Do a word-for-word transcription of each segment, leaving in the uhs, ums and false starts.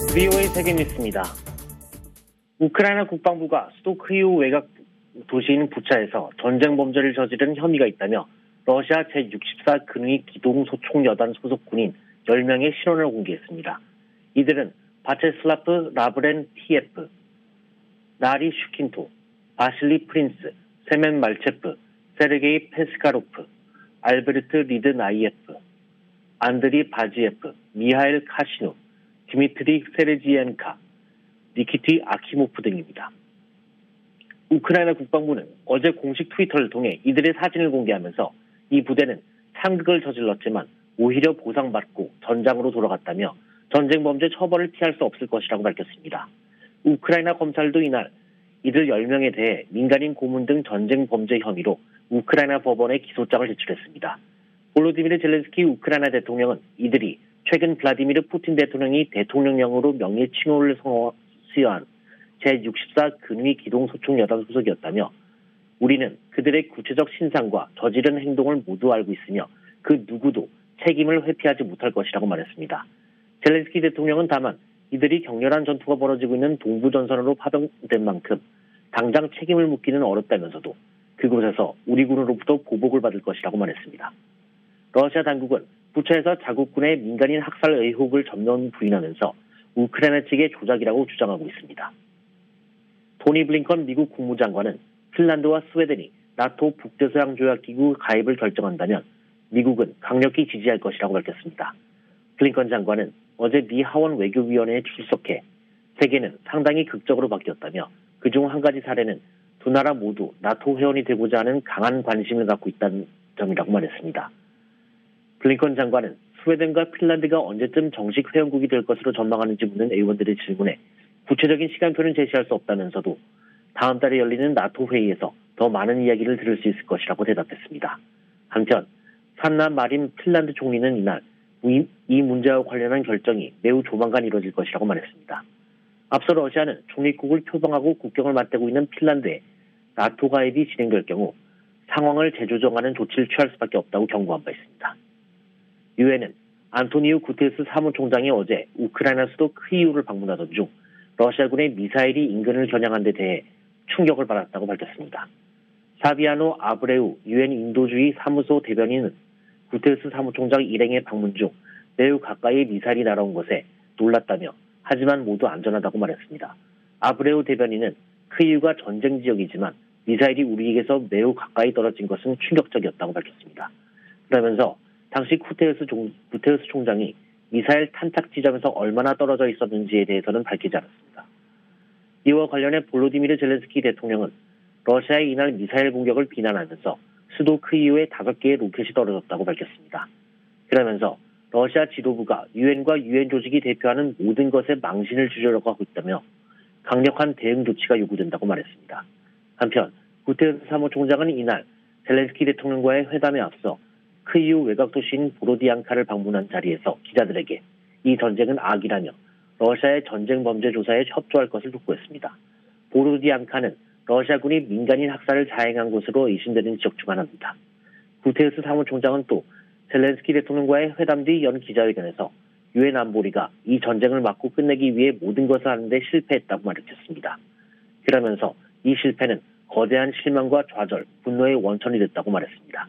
브이오에이 세계뉴스입니다. 우크라이나 국방부가 수도 키이우 외곽 도시인 부차에서 전쟁 범죄를 저지른 혐의가 있다며 러시아 제육십사 근위 기동소총여단 소속 군인 열 명의 신원을 공개했습니다. 이들은 바체슬라프 라브렌티예프, 나리 슈킨토, 바실리 프린스, 세멘 말체프, 세르게이 페스카로프, 알베르트 리드나이예프, 안드리 바지예프, 미하일 카시누, 디미트리 세르지엔카, 니키티 아키모프 등입니다. 우크라이나 국방부는 어제 공식 트위터를 통해 이들의 사진을 공개하면서 이 부대는 상극을 저질렀지만 오히려 보상받고 전장으로 돌아갔다며 전쟁 범죄 처벌을 피할 수 없을 것이라고 밝혔습니다. 우크라이나 검찰도 이날 이들 열 명에 대해 민간인 고문 등 전쟁 범죄 혐의로 우크라이나 법원에 기소장을 제출했습니다. 볼로디미르 젤렌스키 우크라이나 대통령은 이들이 최근 블라디미르 푸틴 대통령이 대통령령으로 명예 칭호를 수여한 제육십사 근위 기동소총여단 소속이었다며 우리는 그들의 구체적 신상과 저지른 행동을 모두 알고 있으며 그 누구도 책임을 회피하지 못할 것이라고 말했습니다. 젤렌스키 대통령은 다만 이들이 격렬한 전투가 벌어지고 있는 동부전선으로 파병된 만큼 당장 책임을 묻기는 어렵다면서도 그곳에서 우리 군으로부터 보복을 받을 것이라고 말했습니다. 러시아 당국은 부차에서 자국군의 민간인 학살 의혹을 전면 부인하면서 우크라이나 측의 조작이라고 주장하고 있습니다. 토니 블링컨 미국 국무장관은 핀란드와 스웨덴이 나토 북대서양 조약기구 가입을 결정한다면 미국은 강력히 지지할 것이라고 밝혔습니다. 블링컨 장관은 어제 미 하원 외교위원회에 출석해 세계는 상당히 극적으로 바뀌었다며 그중 한 가지 사례는 두 나라 모두 나토 회원이 되고자 하는 강한 관심을 갖고 있다는 점이라고 말했습니다. 블링컨 장관은 스웨덴과 핀란드가 언제쯤 정식 회원국이 될 것으로 전망하는지 묻는 의원들의 질문에 구체적인 시간표는 제시할 수 없다면서도 다음 달에 열리는 나토 회의에서 더 많은 이야기를 들을 수 있을 것이라고 대답했습니다. 한편 산나 마린 핀란드 총리는 이날 이 문제와 관련한 결정이 매우 조만간 이루어질 것이라고 말했습니다. 앞서 러시아는 중립국을 표방하고 국경을 맞대고 있는 핀란드에 나토 가입이 진행될 경우 상황을 재조정하는 조치를 취할 수밖에 없다고 경고한 바 있습니다. 유엔은 안토니우 구테르스 사무총장이 어제 우크라이나 수도 키이우를 방문하던 중 러시아군의 미사일이 인근을 겨냥한 데 대해 충격을 받았다고 밝혔습니다. 사비아노 아브레우 유엔 인도주의 사무소 대변인은 구테르스 사무총장 일행의 방문 중 매우 가까이 미사일이 날아온 것에 놀랐다며 하지만 모두 안전하다고 말했습니다. 아브레우 대변인은 키이우가 전쟁 지역이지만 미사일이 우리에게서 매우 가까이 떨어진 것은 충격적이었다고 밝혔습니다. 그러면서 당시 구테르스, 종, 구테르스 총장이 미사일 탄착 지점에서 얼마나 떨어져 있었는지에 대해서는 밝히지 않았습니다. 이와 관련해 볼로디미르 젤렌스키 대통령은 러시아의 이날 미사일 공격을 비난하면서 수도 키이우에 다섯 개의 로켓이 떨어졌다고 밝혔습니다. 그러면서 러시아 지도부가 유엔과 유엔 조직이 대표하는 모든 것에 망신을 주려고 하고 있다며 강력한 대응 조치가 요구된다고 말했습니다. 한편 구테르스 사무총장은 이날 젤렌스키 대통령과의 회담에 앞서 키이우 외곽 도시인 보로디앙카를 방문한 자리에서 기자들에게 이 전쟁은 악이라며 러시아의 전쟁 범죄 조사에 협조할 것을 촉구했습니다. 보로디앙카는 러시아군이 민간인 학살을 자행한 곳으로 의심되는 지역 중 하나입니다. 구테르스 사무총장은 또 젤렌스키 대통령과의 회담 뒤 연 기자회견에서 유엔 안보리가 이 전쟁을 막고 끝내기 위해 모든 것을 하는데 실패했다고 말했습니다. 그러면서 이 실패는 거대한 실망과 좌절, 분노의 원천이 됐다고 말했습니다.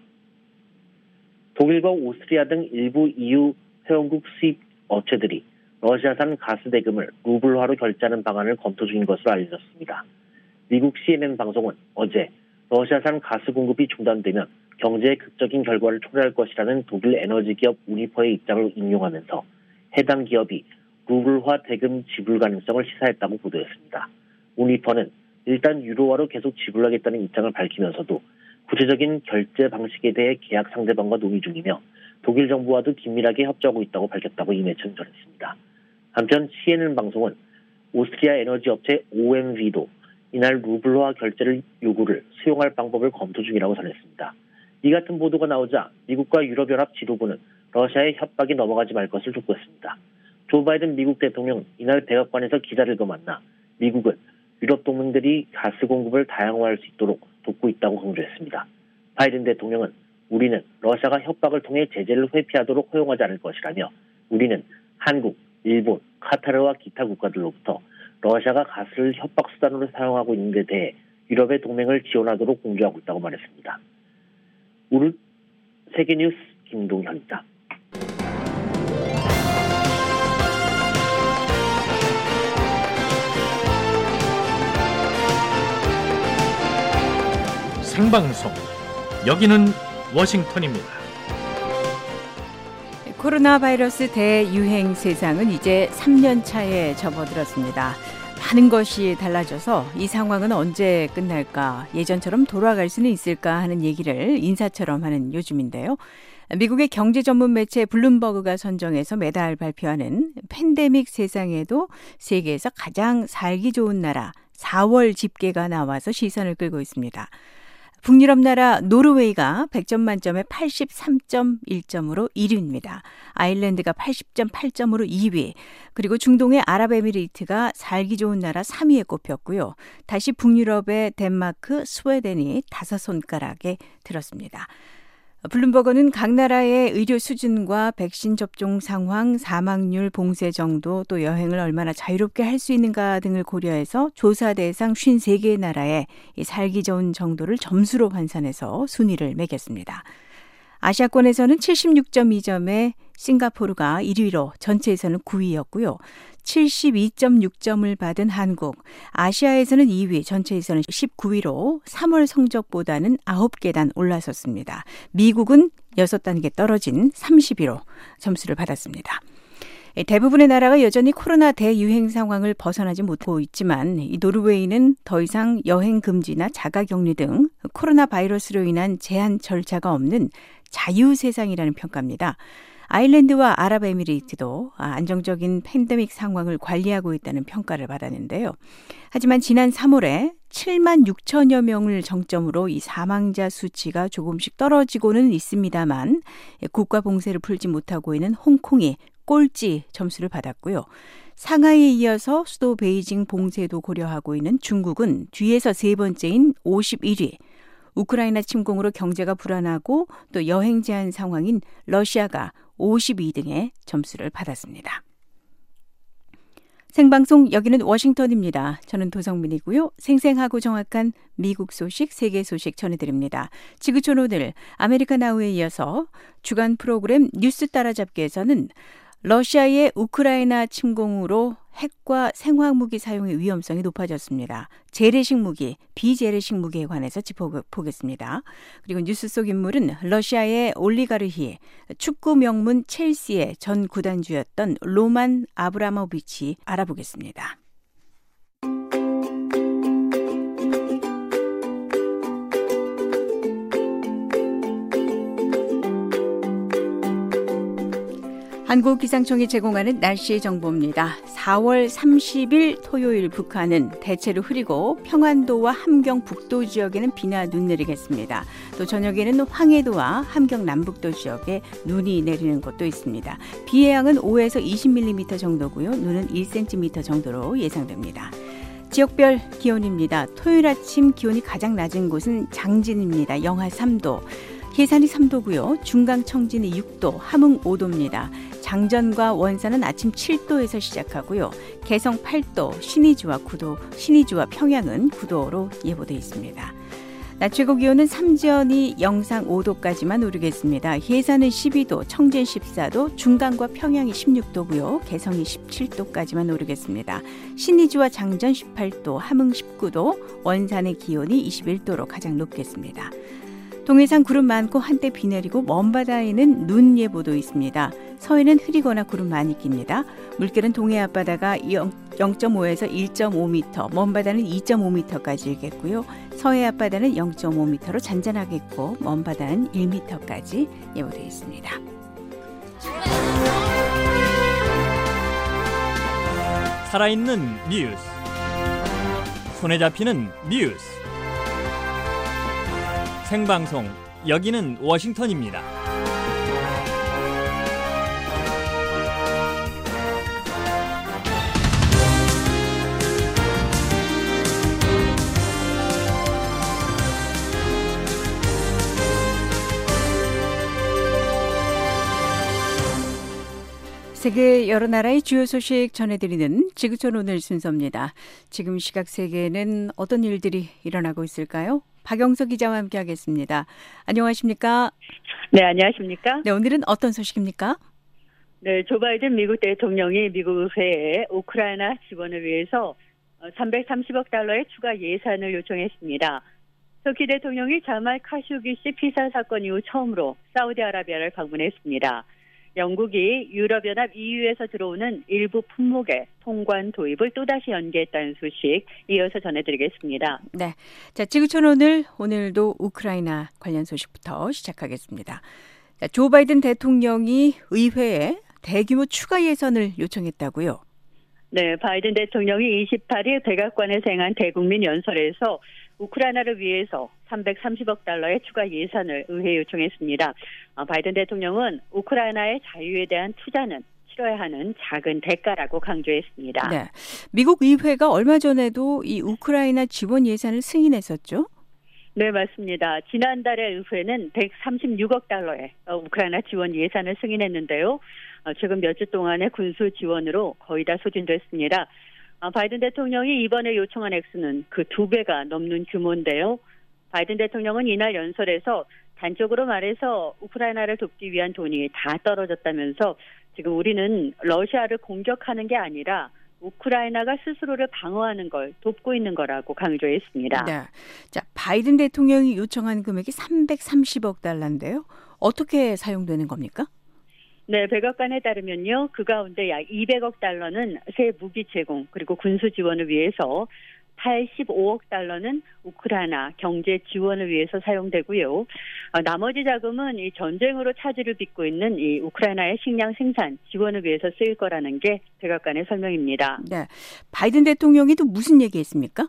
독일과 오스트리아 등 일부 이유 회원국 수입 업체들이 러시아산 가스 대금을 루블화로 결제하는 방안을 검토 중인 것으로 알려졌습니다. 미국 씨엔엔 방송은 어제 러시아산 가스 공급이 중단되면 경제에 극적인 결과를 초래할 것이라는 독일 에너지 기업 우니퍼의 입장을 인용하면서 해당 기업이 루블화 대금 지불 가능성을 시사했다고 보도했습니다. 우니퍼는 일단 유로화로 계속 지불하겠다는 입장을 밝히면서도 구체적인 결제 방식에 대해 계약 상대방과 논의 중이며 독일 정부와도 긴밀하게 협조하고 있다고 밝혔다고 이 매체는 전했습니다. 한편 씨엔엔 방송은 오스트리아 에너지 업체 오엠브이도 이날 루블화 결제를 요구를 수용할 방법을 검토 중이라고 전했습니다. 이 같은 보도가 나오자 미국과 유럽연합 지도부는 러시아의 협박이 넘어가지 말 것을 촉구했습니다. 조 바이든 미국 대통령 이날 백악관에서 기자들과 만나 미국은 유럽 동맹들이 가스 공급을 다양화할 수 있도록 돕고 있다고 강조했습니다. 바이든 대통령은 우리는 러시아가 협박을 통해 제재를 회피하도록 허용하지 않을 것이라며 우리는 한국, 일본, 카타르와 기타 국가들로부터 러시아가 가스를 협박 수단으로 사용하고 있는 데 대해 유럽의 동맹을 지원하도록 공조하고 있다고 말했습니다. 우르 세계뉴스 김동현입니다. 생방송 여기는 워싱턴입니다. 코로나 바이러스 대유행 세상은 이제 삼 년 차에 접어들었습니다. 많은 것이 달라져서 이 상황은 언제 끝날까, 예전처럼 돌아갈 수는 있을까 하는 얘기를 인사처럼 하는 요즘인데요. 미국의 경제 전문 매체 블룸버그가 선정해서 매달 발표하는 팬데믹 세상에도 세계에서 가장 살기 좋은 나라 사월 집계가 나와서 시선을 끌고 있습니다. 북유럽 나라 노르웨이가 백 점 만점에 팔십삼 점 일 점으로 일 위입니다. 아일랜드가 팔십 점 팔 점으로 이 위, 그리고 중동의 아랍에미리트가 살기 좋은 나라 삼 위에 꼽혔고요. 다시 북유럽의 덴마크, 스웨덴이 다섯 손가락에 들었습니다. 블룸버그는 각 나라의 의료 수준과 백신 접종 상황, 사망률, 봉쇄 정도, 또 여행을 얼마나 자유롭게 할 수 있는가 등을 고려해서 조사 대상 오십세 개의 나라의 살기 좋은 정도를 점수로 환산해서 순위를 매겼습니다. 아시아권에서는 칠십육 점 이 점에 싱가포르가 일 위로 전체에서는 구 위였고요. 칠십이 점 육 점을 받은 한국, 아시아에서는 이 위, 전체에서는 십구 위로 삼월 성적보다는 아홉 계단 올라섰습니다. 미국은 여섯 단계 떨어진 삼십 위로 점수를 받았습니다. 대부분의 나라가 여전히 코로나 대유행 상황을 벗어나지 못하고 있지만 이 노르웨이는 더 이상 여행 금지나 자가격리 등 코로나 바이러스로 인한 제한 절차가 없는 자유세상이라는 평가입니다. 아일랜드와 아랍에미리트도 안정적인 팬데믹 상황을 관리하고 있다는 평가를 받았는데요. 하지만 지난 삼월에 칠만 육천여 명을 정점으로 이 사망자 수치가 조금씩 떨어지고는 있습니다만 국가 봉쇄를 풀지 못하고 있는 홍콩이 꼴찌 점수를 받았고요. 상하이에 이어서 수도 베이징 봉쇄도 고려하고 있는 중국은 뒤에서 세 번째인 오십일 위, 우크라이나 침공으로 경제가 불안하고 또 여행 제한 상황인 러시아가 오십이 등의 점수를 받았습니다. 생방송 여기는 워싱턴입니다. 저는 도성민이고요. 생생하고 정확한 미국 소식, 세계 소식 전해드립니다. 지구촌 오늘 아메리카 나우에 이어서 주간 프로그램 뉴스 따라잡기에서는 러시아의 우크라이나 침공으로 핵과 생화무기 사용의 위험성이 높아졌습니다. 재래식 무기, 비재래식 무기에 관해서 짚어보겠습니다. 그리고 뉴스 속 인물은 러시아의 올리가르히, 축구 명문 첼시의 전 구단주였던 로만 아브라모비치 알아보겠습니다. 한국기상청이 제공하는 날씨 정보입니다. 사월 삼십일 토요일 북한은 대체로 흐리고 평안도와 함경 북도 지역에는 비나 눈 내리겠습니다. 또 저녁에는 황해도와 함경 남북도 지역에 눈이 내리는 곳도 있습니다. 비의 양은 오에서 이십 밀리미터 정도고요. 눈은 일 센티미터 정도로 예상됩니다. 지역별 기온입니다. 토요일 아침 기온이 가장 낮은 곳은 장진입니다. 영하 삼 도. 해산이 삼 도고요. 중강 청진이 육 도, 함흥 오 도입니다. 장전과 원산은 아침 칠 도에서 시작하고요. 개성 팔 도, 신의주와 구 도, 신의주와 평양은 구 도로 예보돼 있습니다. 낮 최고 기온은 삼전이 영상 오 도까지만 오르겠습니다. 해산은 십이 도, 청진 십사 도, 중강과 평양이 십육 도고요. 개성이 십칠 도까지만 오르겠습니다. 신의주와 장전 십팔 도, 함흥 십구 도, 원산의 기온이 이십일 도로 가장 높겠습니다. 동해상 구름 많고 한때 비 내리고 먼바다에는 눈 예보도 있습니다. 서해는 흐리거나 구름 많이 낍니다. 물결은 동해 앞바다가 영 점 오에서 일 점 오 미터, 먼바다는 이 점 오 미터까지 일겠고요. 서해 앞바다는 영 점 오 미터로 잔잔하겠고 먼바다는 일 미터까지 예보되어 있습니다. 살아있는 뉴스, 손에 잡히는 뉴스, 생방송 여기는 워싱턴입니다. 세계 여러 나라의 주요 소식 전해드리는 지구촌 오늘 순서입니다. 지금 시각 세계에는 어떤 일들이 일어나고 있을까요? 박영석 기자와 함께하겠습니다. 안녕하십니까? 네, 안녕하십니까? 네, 오늘은 어떤 소식입니까? 네, 조 바이든 미국 대통령이 미국 의회에 우크라이나 지원을 위해서 삼백삼십억 달러의 추가 예산을 요청했습니다. 터키 대통령이 자말 카쇼기시 피살 사건 이후 처음으로 사우디아라비아를 방문했습니다. 영국이 유럽연합 이유에서 들어오는 일부 품목의 통관 도입을 또다시 연기했다는 소식 이어서 전해드리겠습니다. 네, 자 지구촌 오늘 오늘도 우크라이나 관련 소식부터 시작하겠습니다. 자, 조 바이든 대통령이 의회에 대규모 추가 예산을 요청했다고요? 네, 바이든 대통령이 이십팔 일 백악관에서 행한 대국민 연설에서 우크라이나를 위해서 삼백삼십억 달러의 추가 예산을 의회에 요청했습니다. 바이든 대통령은 우크라이나의 자유에 대한 투자는 치러야 하는 작은 대가라고 강조했습니다. 네, 미국 의회가 얼마 전에도 이 우크라이나 지원 예산을 승인했었죠? 네, 맞습니다. 지난달에 의회는 백삼십육억 달러의 우크라이나 지원 예산을 승인했는데요. 최근 몇 주 동안의 군수 지원으로 거의 다 소진됐습니다. 바이든 대통령이 이번에 요청한 액수는 그 두 배가 넘는 규모인데요. 바이든 대통령은 이날 연설에서 단적으로 말해서 우크라이나를 돕기 위한 돈이 다 떨어졌다면서 지금 우리는 러시아를 공격하는 게 아니라 우크라이나가 스스로를 방어하는 걸 돕고 있는 거라고 강조했습니다. 네. 자, 바이든 대통령이 요청한 금액이 삼백삼십억 달러인데요. 어떻게 사용되는 겁니까? 네, 백악관에 따르면요. 그 가운데 약 이백억 달러는 새 무기 제공 그리고 군수 지원을 위해서 팔십오억 달러는 우크라이나 경제 지원을 위해서 사용되고요. 나머지 자금은 이 전쟁으로 차질을 빚고 있는 이 우크라이나의 식량 생산 지원을 위해서 쓰일 거라는 게 백악관의 설명입니다. 네, 바이든 대통령이 또 무슨 얘기했습니까?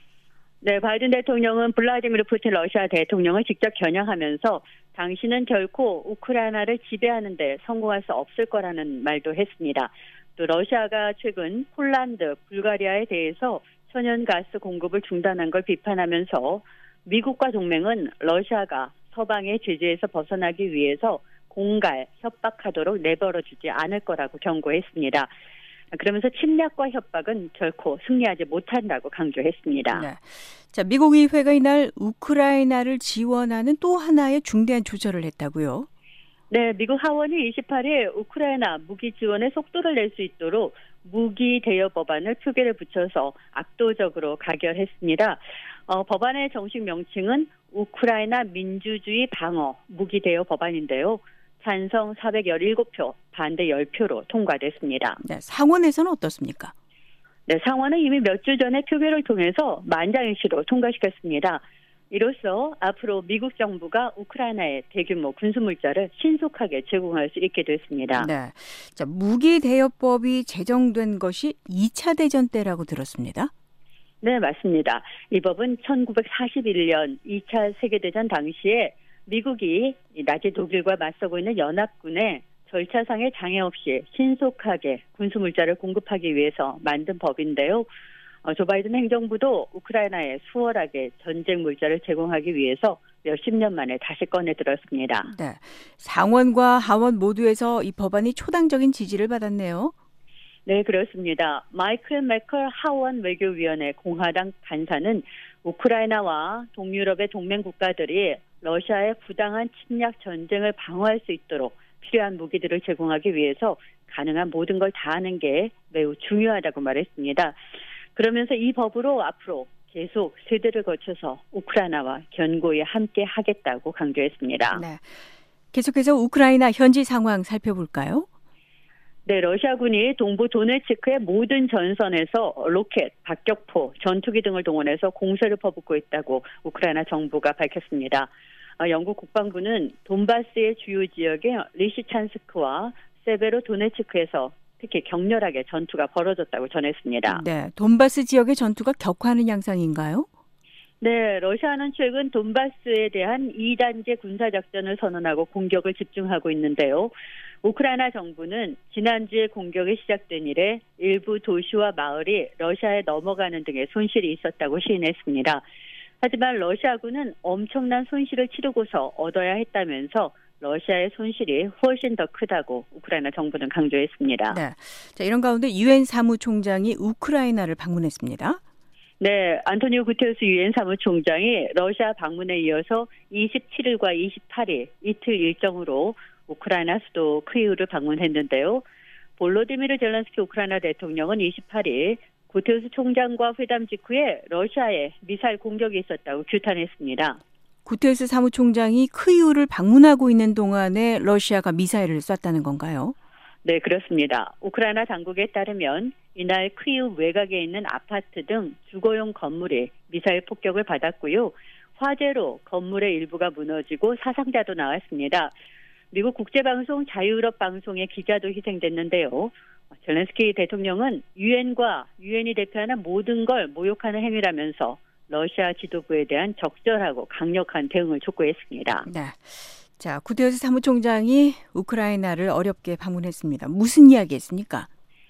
네, 바이든 대통령은 블라디미르 푸틴 러시아 대통령을 직접 겨냥하면서 당신은 결코 우크라이나를 지배하는 데 성공할 수 없을 거라는 말도 했습니다. 또 러시아가 최근 폴란드, 불가리아에 대해서 천연가스 공급을 중단한 걸 비판하면서 미국과 동맹은 러시아가 서방의 제재에서 벗어나기 위해서 공갈, 협박하도록 내버려주지 않을 거라고 경고했습니다. 그러면서 침략과 협박은 결코 승리하지 못한다고 강조했습니다. 네. 자, 미국 의회가 이날 우크라이나를 지원하는 또 하나의 중대한 조처를 했다고요? 네, 미국 하원이 이십팔 일 우크라이나 무기 지원에 속도를 낼 수 있도록 무기 대여 법안을 표결에 붙여서 압도적으로 가결했습니다. 어, 법안의 정식 명칭은 우크라이나 민주주의 방어 무기 대여 법안인데요. 찬성 사백십칠 표, 반대 십 표로 통과됐습니다. 네, 상원에서는 어떻습니까? 네, 상원은 이미 몇 주 전에 표결을 통해서 만장일치로 통과시켰습니다. 이로써 앞으로 미국 정부가 우크라이나에 대규모 군수물자를 신속하게 제공할 수 있게 됐습니다. 네, 자, 무기 대여법이 제정된 것이 이 차 대전 때라고 들었습니다. 네, 맞습니다. 이 법은 천구백사십일 년 이 차 세계대전 당시에 미국이 나치 독일과 맞서고 있는 연합군에 절차상의 장애 없이 신속하게 군수물자를 공급하기 위해서 만든 법인데요. 어, 조 바이든 행정부도 우크라이나에 수월하게 전쟁 물자를 제공하기 위해서 몇십 년 만에 다시 꺼내 들었습니다. 네, 상원과 하원 모두에서 이 법안이 초당적인 지지를 받았네요. 네, 그렇습니다. 마이클 매컬 하원 외교위원회 공화당 간사는 우크라이나와 동유럽의 동맹 국가들이 러시아의 부당한 침략 전쟁을 방어할 수 있도록 필요한 무기들을 제공하기 위해서 가능한 모든 걸 다하는 게 매우 중요하다고 말했습니다. 그러면서 이 법으로 앞으로 계속 세대를 거쳐서 우크라이나와 견고히 함께 하겠다고 강조했습니다. 네, 계속해서 우크라이나 현지 상황 살펴볼까요? 네, 러시아군이 동부 도네츠크의 모든 전선에서 로켓, 박격포, 전투기 등을 동원해서 공세를 퍼붓고 있다고 우크라이나 정부가 밝혔습니다. 영국 국방부는 돈바스의 주요 지역의 리시찬스크와 세베로도네츠크에서 특히 격렬하게 전투가 벌어졌다고 전했습니다. 네, 돈바스 지역의 전투가 격화하는 양상인가요? 네, 러시아는 최근 돈바스에 대한 이 단계 군사작전을 선언하고 공격을 집중하고 있는데요. 우크라이나 정부는 지난주에 공격이 시작된 이래 일부 도시와 마을이 러시아에 넘어가는 등의 손실이 있었다고 시인했습니다. 하지만 러시아군은 엄청난 손실을 치르고서 얻어야 했다면서 러시아의 손실이 훨씬 더 크다고 우크라이나 정부는 강조했습니다. 네. 자, 이런 가운데 유엔 사무총장이 우크라이나를 방문했습니다. 네, 안토니오 구테르스 유엔 사무총장이 러시아 방문에 이어서 이십칠 일과 이십팔 일 이틀 일정으로 우크라이나 수도 키이우를 방문했는데요. 볼로디미르 젤렌스키 우크라이나 대통령은 이십팔 일 구테르스 총장과 회담 직후에 러시아에 미사일 공격이 있었다고 규탄했습니다. 구테르스 사무총장이 키이우를 방문하고 있는 동안에 러시아가 미사일을 쐈다는 건가요? 네, 그렇습니다. 우크라이나 당국에 따르면 이날 키이우 외곽에 있는 아파트 등 주거용 건물이 미사일 폭격을 받았고요. 화재로 건물의 일부가 무너지고 사상자도 나왔습니다. 미국 국제방송 자유유럽 방송의 기자도 희생됐는데요. 젤렌스키 대통령은 유엔과 유엔이 대표하는 모든 걸 모욕하는 행위라면서 러시아 지도부에 대한 적절하고 강력한 대응을 촉구했습니다. 네. 자, 구테르스 사무총장이 우크라이나를 어렵게 방문했습니다. 무슨 이야기했습니까?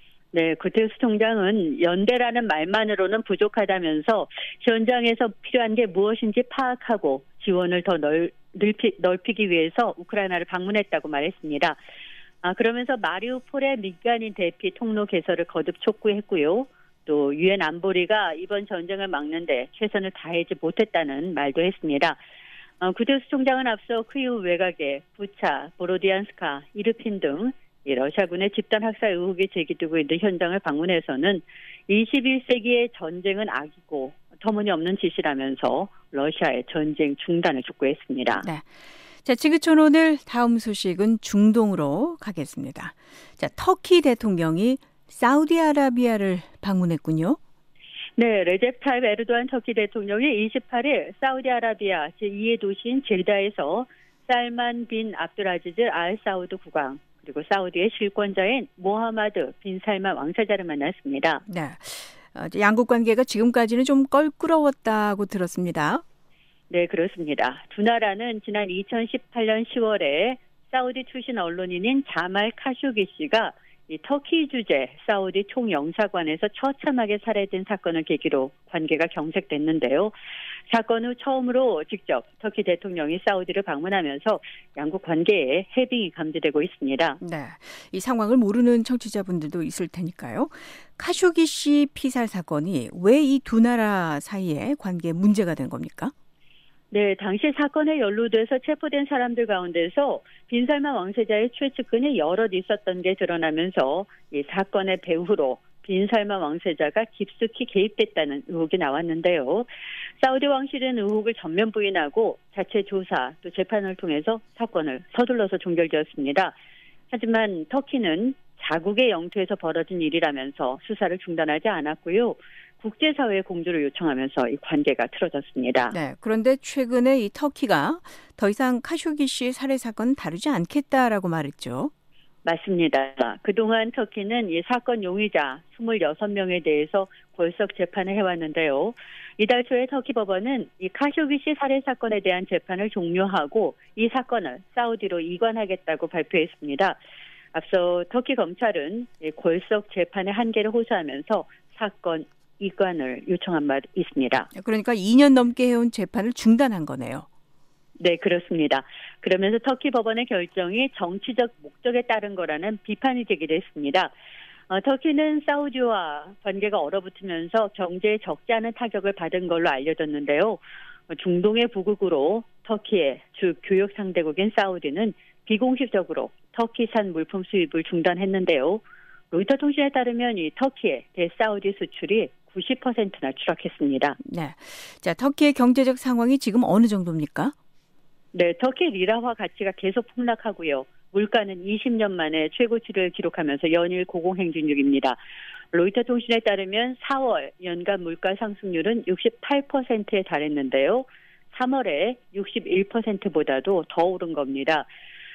네, 구테르스 총장은 연대라는 말만으로는 부족하다면서 현장에서 필요한 게 무엇인지 파악하고 지원을 더 넓, 넓히, 넓히기 위해서 우크라이나를 방문했다고 말했습니다. 아, 그러면서 마리우폴의 민간인 대피 통로 개설을 거듭 촉구했고요. 또 유엔 안보리가 이번 전쟁을 막는데 최선을 다하지 못했다는 말도 했습니다. 어, 구테르스 총장은 앞서 키이우 외곽에 부차, 보로디안스카, 이르핀 등 이 러시아군의 집단 학살 의혹이 제기되고 있는 현장을 방문해서는 이십일 세기의 전쟁은 악이고 터무니없는 짓이라면서 러시아의 전쟁 중단을 촉구했습니다. 네. 자, 지구촌 오늘 다음 소식은 중동으로 가겠습니다. 자, 터키 대통령이 사우디아라비아를 방문했군요. 네, 레제프 타입 에르도안 터키 대통령이 이십팔 일 사우디아라비아 제이의 도시인 제다에서 살만 빈 압둘아지즈 알 사우드 국왕 그리고 사우디의 실권자인 모하마드 빈 살만 왕세자를 만났습니다. 네, 어, 양국 관계가 지금까지는 좀 껄끄러웠다고 들었습니다. 네, 그렇습니다. 두 나라는 지난 이천십팔 년 시월에 사우디 출신 언론인인 자말 카쇼기 씨가 이 터키 주재 사우디 총영사관에서 처참하게 살해된 사건을 계기로 관계가 경색됐는데요. 사건 후 처음으로 직접 터키 대통령이 사우디를 방문하면서 양국 관계에 해빙이 감지되고 있습니다. 네, 이 상황을 모르는 청취자분들도 있을 테니까요. 카쇼기 씨 피살 사건이 왜 이 두 나라 사이에 관계에 문제가 된 겁니까? 네, 당시 사건에 연루돼서 체포된 사람들 가운데서 빈살만 왕세자의 최측근이 여럿 있었던 게 드러나면서 이 사건의 배후로 빈살만 왕세자가 깊숙이 개입됐다는 의혹이 나왔는데요. 사우디 왕실은 의혹을 전면 부인하고 자체 조사 또 재판을 통해서 사건을 서둘러서 종결되었습니다. 하지만 터키는 자국의 영토에서 벌어진 일이라면서 수사를 중단하지 않았고요. 국제사회의 공조를 요청하면서 이 관계가 틀어졌습니다. 네, 그런데 최근에 이 터키가 더 이상 카쇼기 씨 살해 사건 다루지 않겠다라고 말했죠. 맞습니다. 그동안 터키는 이 사건 용의자 이십육 명에 대해서 골석 재판을 해왔는데요. 이달 초에 터키 법원은 이 카쇼기 씨 살해 사건에 대한 재판을 종료하고 이 사건을 사우디로 이관하겠다고 발표했습니다. 앞서 터키 검찰은 골석 재판의 한계를 호소하면서 사건 이관을 요청한 바 있습니다. 그러니까 이 년 넘게 해온 재판을 중단한 거네요. 네, 그렇습니다. 그러면서 터키 법원의 결정이 정치적 목적에 따른 거라는 비판이 제기됐습니다. 어, 터키는 사우디와 관계가 얼어붙으면서 경제에 적지 않은 타격을 받은 걸로 알려졌는데요. 중동의 부국으로 터키의 주 교역 상대국인 사우디는 비공식적으로 터키산 물품 수입을 중단했는데요. 로이터 통신에 따르면 이 터키의 대사우디 수출이 구십 퍼센트나 추락했습니다. 네, 자 터키의 경제적 상황이 지금 어느 정도입니까? 네, 터키 리라화 가치가 계속 폭락하고요. 물가는 이십 년 만에 최고치를 기록하면서 연일 고공행진 중입니다. 로이터 통신에 따르면 사월 연간 물가 상승률은 육십팔 퍼센트에 달했는데요. 삼월에 육십일 퍼센트보다도 더 오른 겁니다.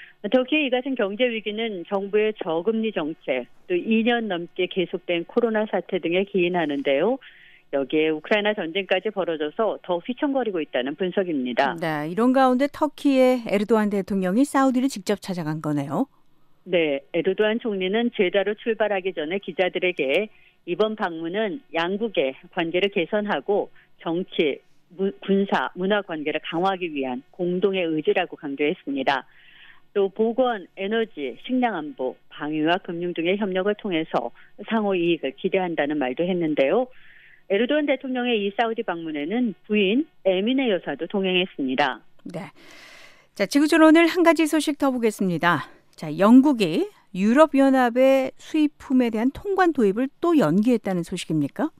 터키의 이 같은 경제 위기는 정부의 저금리 정책, 또 이 년 넘게 계속된 코로나 사태 등에 기인하는데요. 여기에 우크라이나 전쟁까지 벌어져서 더 휘청거리고 있다는 분석입니다. 네, 이런 가운데 터키의 에르도안 대통령이 사우디를 직접 찾아간 거네요. 네, 에르도안 총리는 제다로 출발하기 전에 기자들에게 이번 방문은 양국의 관계를 개선하고 정치, 무, 군사, 문화 관계를 강화하기 위한 공동의 의지라고 강조했습니다. 또 보건, 에너지, 식량안보, 방위와 금융 등의 협력을 통해서 상호 이익을 기대한다는 말도 했는데요. 에르도안 대통령의 이 사우디 방문에는 부인 에미네 여사도 동행했습니다. 네. 자, 지구촌 오늘 한 가지 소식 더 보겠습니다. 자, 영국이 유럽연합의 수입품에 대한 통관 도입을 또 연기했다는 소식입니까?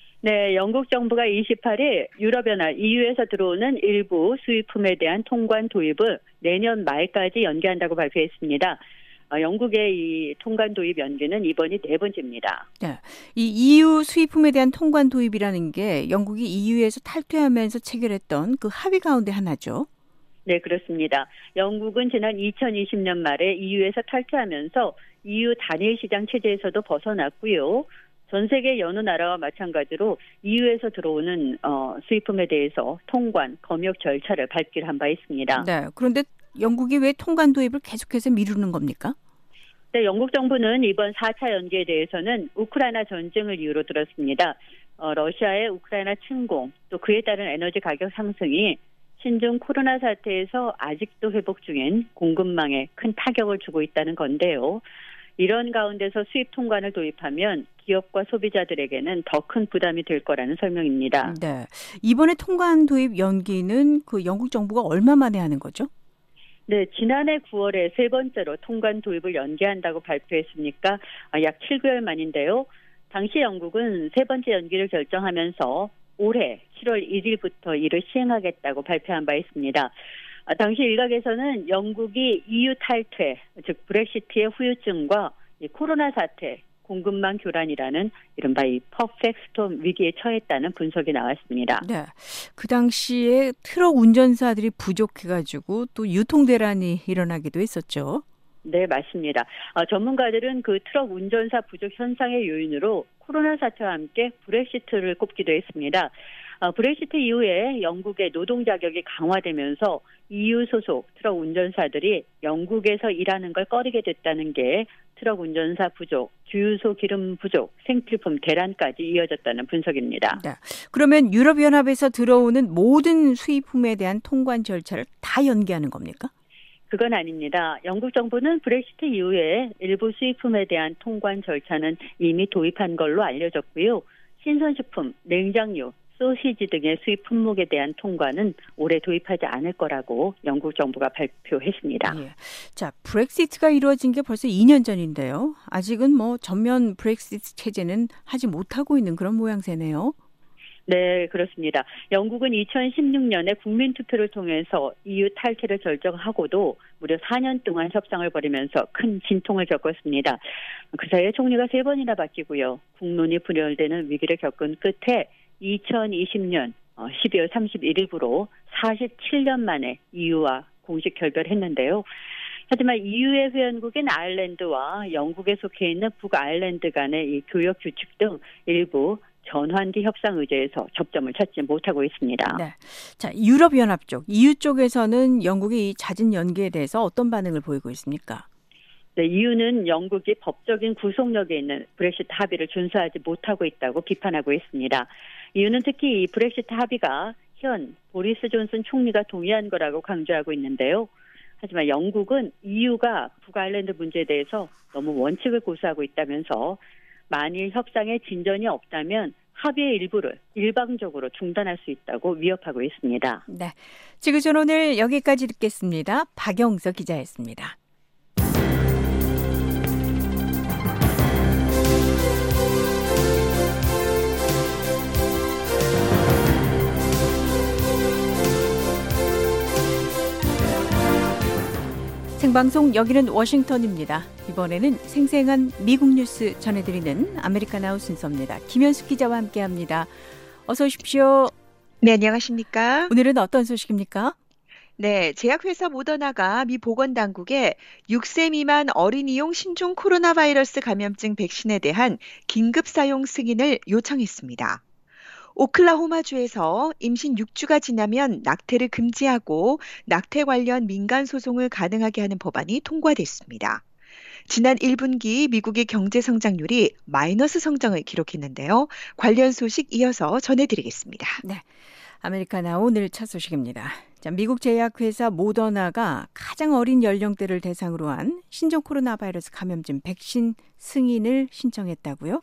네, 영국 정부가 이십팔 일 유럽연합 이유에서 들어오는 일부 수입품에 대한 통관 도입을 내년 말까지 연기한다고 발표했습니다. 어, 영국의 이 통관 도입 연기는 이번이 네 번째입니다. 네, 이 이유 수입품에 대한 통관 도입이라는 게 영국이 이유에서 탈퇴하면서 체결했던 그 합의 가운데 하나죠. 네, 그렇습니다. 영국은 지난 이천이십 년 말에 이유에서 탈퇴하면서 이유 단일 시장 체제에서도 벗어났고요. 전 세계 여느 나라와 마찬가지로 이유에서 들어오는 어, 수입품에 대해서 통관, 검역 절차를 밟기를 한 바 있습니다. 네, 그런데 영국이 왜 통관 도입을 계속해서 미루는 겁니까? 네, 영국 정부는 이번 사 차 연기에 대해서는 우크라이나 전쟁을 이유로 들었습니다. 어, 러시아의 우크라이나 침공, 또 그에 따른 에너지 가격 상승이 신종 코로나 사태에서 아직도 회복 중인 공급망에 큰 타격을 주고 있다는 건데요. 이런 가운데서 수입 통관을 도입하면 기업과 소비자들에게는 더 큰 부담이 될 거라는 설명입니다. 네, 이번에 통관 도입 연기는 그 영국 정부가 얼마 만에 하는 거죠? 네, 지난해 구월에 세 번째로 통관 도입을 연기한다고 발표했으니까 약 칠 개월 만인데요. 당시 영국은 세 번째 연기를 결정하면서 올해 칠월 일일부터 이를 시행하겠다고 발표한 바 있습니다. 당시 일각에서는 영국이 이유 탈퇴, 즉 브렉시트의 후유증과 이 코로나 사태, 공급망 교란이라는 이른바 이 퍼펙트 스톰 위기에 처했다는 분석이 나왔습니다. 네, 그 당시에 트럭 운전사들이 부족해가지고 또 유통 대란이 일어나기도 했었죠. 네, 맞습니다. 어, 전문가들은 그 트럭 운전사 부족 현상의 요인으로 코로나 사태와 함께 브렉시트를 꼽기도 했습니다. 어, 브렉시트 이후에 영국의 노동 자격이 강화되면서 이유 소속 트럭 운전사들이 영국에서 일하는 걸 꺼리게 됐다는 게 트럭 운전사 부족, 주유소 기름 부족, 생필품 대란까지 이어졌다는 분석입니다. 네. 그러면 유럽연합에서 들어오는 모든 수입품에 대한 통관 절차를 다 연기하는 겁니까? 그건 아닙니다. 영국 정부는 브렉시트 이후에 일부 수입품에 대한 통관 절차는 이미 도입한 걸로 알려졌고요. 신선식품, 냉장류, 소시지 등의 수입 품목에 대한 통관은 올해 도입하지 않을 거라고 영국 정부가 발표했습니다. 예. 자, 브렉시트가 이루어진 게 벌써 이 년 전인데요. 아직은 뭐 전면 브렉시트 체제는 하지 못하고 있는 그런 모양새네요. 네, 그렇습니다. 영국은 이천십육 년에 국민투표를 통해서 이유 탈퇴를 결정하고도 무려 사 년 동안 협상을 벌이면서 큰 진통을 겪었습니다. 그 사이에 총리가 세 번이나 바뀌고요. 국론이 분열되는 위기를 겪은 끝에 이천이십 년 십이월 삼십일일부로 사십칠 년 만에 이유와 공식 결별했는데요. 하지만 이유의 회원국인 아일랜드와 영국에 속해 있는 북아일랜드 간의 이 교역 규칙 등 일부 전환기 협상 의제에서 접점을 찾지 못하고 있습니다. 네. 자, 유럽연합 쪽, 이유 쪽에서는 영국의 이 잦은 연기에 대해서 어떤 반응을 보이고 있습니까? 네, 이유는 영국이 법적인 구속력에 있는 브렉시트 합의를 준수하지 못하고 있다고 비판하고 있습니다. 이유는 특히 이 브렉시트 합의가 현 보리스 존슨 총리가 동의한 거라고 강조하고 있는데요. 하지만 영국은 이유가 북아일랜드 문제에 대해서 너무 원칙을 고수하고 있다면서 만일 협상에 진전이 없다면 합의의 일부를 일방적으로 중단할 수 있다고 위협하고 있습니다. 네, 지구촌 오늘 여기까지 듣겠습니다. 박영서 기자였습니다. 생방송 여기는 워싱턴입니다. 이번에는 생생한 미국 뉴스 전해드리는 아메리카나우 순서입니다. 김현숙 기자와 함께합니다. 어서 오십시오. 네, 안녕하십니까? 오늘은 어떤 소식입니까? 네, 제약회사 모더나가 미 보건당국에 육 세 미만 어린이용 신종 코로나 바이러스 감염증 백신에 대한 긴급 사용 승인을 요청했습니다. 오클라호마주에서 임신 육 주가 지나면 낙태를 금지하고 낙태 관련 민간 소송을 가능하게 하는 법안이 통과됐습니다. 지난 일 분기 미국의 경제 성장률이 마이너스 성장을 기록했는데요. 관련 소식 이어서 전해드리겠습니다. 네, 아메리카나 오늘 첫 소식입니다. 자, 미국 제약회사 모더나가 가장 어린 연령대를 대상으로 한 신종 코로나 바이러스 감염증 백신 승인을 신청했다고요?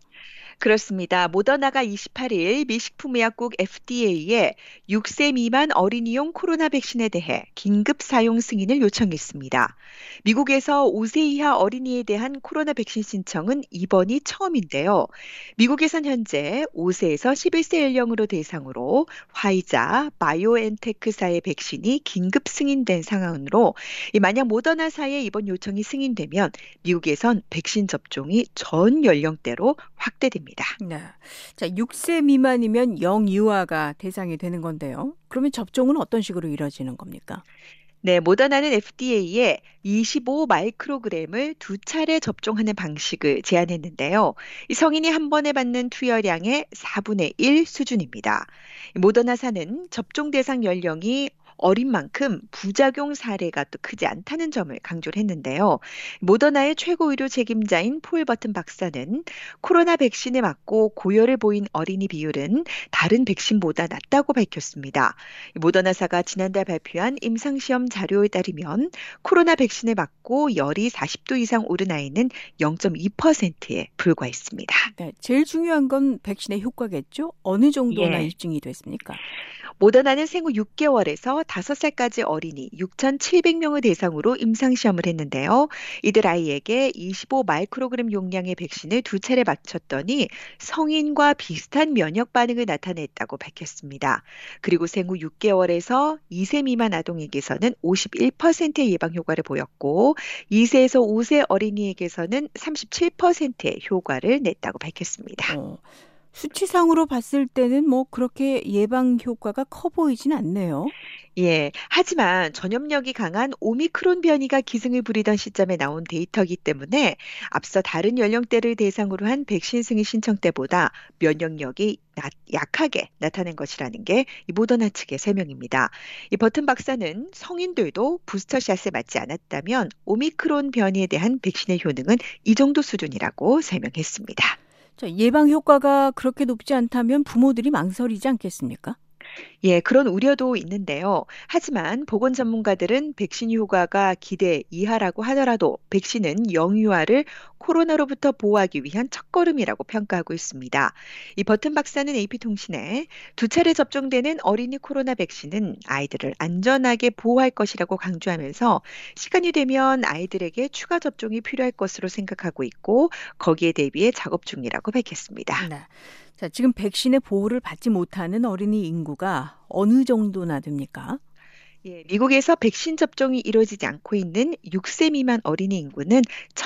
그렇습니다. 모더나가 이십팔 일 미식품의약국 에프디에이에 육 세 미만 어린이용 코로나 백신에 대해 긴급 사용 승인을 요청했습니다. 미국에서 오 세 이하 어린이에 대한 코로나 백신 신청은 이번이 처음인데요. 미국에선 현재 오 세에서 십일 세 연령으로 대상으로 화이자, 바이오엔테크사의 백신이 긴급 승인된 상황으로 만약 모더나사의 이번 요청이 승인되면 미국에선 백신 접종이 전 연령대로 확대됩니다. 네. 자, 육 세 미만이면 영유아가 대상이 되는 건데요. 그러면 접종은 어떤 식으로 이루어지는 겁니까? 네, 모더나는 에프디에이에 이십오 마이크로그램을 두 차례 접종하는 방식을 제안했는데요. 이 성인이 한 번에 받는 투여량의 사분의 일 수준입니다. 모더나사는 접종 대상 연령이 어린 만큼 부작용 사례가 또 크지 않다는 점을 강조를 했는데요. 모더나의 최고 의료 책임자인 폴 버튼 박사는 코로나 백신에 맞고 고열을 보인 어린이 비율은 다른 백신보다 낮다고 밝혔습니다. 모더나사가 지난달 발표한 임상시험 자료에 따르면 코로나 백신에 맞고 열이 사십 도 이상 오른 아이는 영 점 이 퍼센트에 불과했습니다. 네, 제일 중요한 건 백신의 효과겠죠? 어느 정도나 예. 입증이 됐습니까? 모더나는 생후 육 개월에서 다섯 살까지 어린이 육천칠백 명을 대상으로 임상시험을 했는데요. 이들 아이에게 이십오 마이크로그램 용량의 백신을 두 차례 맞췄더니 성인과 비슷한 면역 반응을 나타냈다고 밝혔습니다. 그리고 생후 육 개월에서 이 세 미만 아동에게서는 오십일 퍼센트의 예방 효과를 보였고 이 세에서 오 세 어린이에게서는 삼십칠 퍼센트의 효과를 냈다고 밝혔습니다. 어, 수치상으로 봤을 때는 뭐 그렇게 예방 효과가 커 보이진 않네요. 예, 하지만 전염력이 강한 오미크론 변이가 기승을 부리던 시점에 나온 데이터이기 때문에 앞서 다른 연령대를 대상으로 한 백신 승인 신청 때보다 면역력이 나, 약하게 나타낸 것이라는 게 이 모더나 측의 설명입니다. 이 버튼 박사는 성인들도 부스터샷에 맞지 않았다면 오미크론 변이에 대한 백신의 효능은 이 정도 수준이라고 설명했습니다. 자, 예방 효과가 그렇게 높지 않다면 부모들이 망설이지 않겠습니까? 예, 그런 우려도 있는데요. 하지만 보건 전문가들은 백신 효과가 기대 이하라고 하더라도 백신은 영유아를 코로나로부터 보호하기 위한 첫걸음이라고 평가하고 있습니다. 이 버튼 박사는 에이피통신에 두 차례 접종되는 어린이 코로나 백신은 아이들을 안전하게 보호할 것이라고 강조하면서 시간이 되면 아이들에게 추가 접종이 필요할 것으로 생각하고 있고 거기에 대비해 작업 중이라고 밝혔습니다. 네. 자, 지금 백신의 보호를 받지 못하는 어린이 인구가 어느 정도나 됩니까? 예, 미국에서 백신 접종이 이루어지지 않고 있는 육 세 미만 어린이 인구는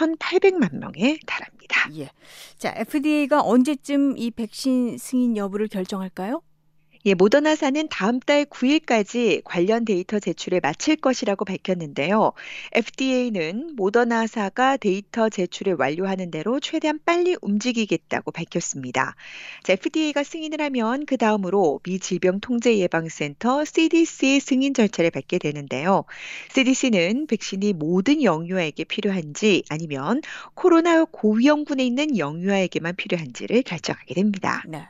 천팔백만 명에 달합니다. 예. 자, 에프디에이가 언제쯤 이 백신 승인 여부를 결정할까요? 예, 모더나사는 다음 달 구 일까지 관련 데이터 제출을 마칠 것이라고 밝혔는데요. 에프디에이는 모더나사가 데이터 제출을 완료하는 대로 최대한 빨리 움직이겠다고 밝혔습니다. 자, 에프디에이가 승인을 하면 그 다음으로 미 질병통제예방센터 씨디씨의 승인 절차를 밟게 되는데요. 씨디씨는 백신이 모든 영유아에게 필요한지 아니면 코로나 고위험군에 있는 영유아에게만 필요한지를 결정하게 됩니다. 네.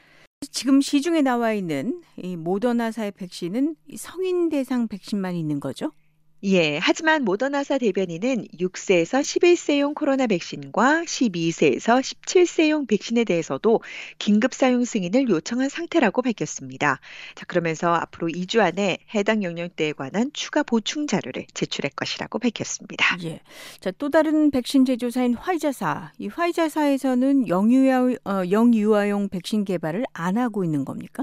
지금 시중에 나와 있는 이 모더나사의 백신은 성인 대상 백신만 있는 거죠? 예, 하지만 모더나사 대변인은 육 세에서 십일 세용 코로나 백신과 십이 세에서 십칠 세용 백신에 대해서도 긴급 사용 승인을 요청한 상태라고 밝혔습니다. 자, 그러면서 앞으로 이 주 안에 해당 연령대에 관한 추가 보충 자료를 제출할 것이라고 밝혔습니다. 예. 자, 또 다른 백신 제조사인 화이자사. 이 화이자사에서는 영유아, 어, 영유아용 백신 개발을 안 하고 있는 겁니까?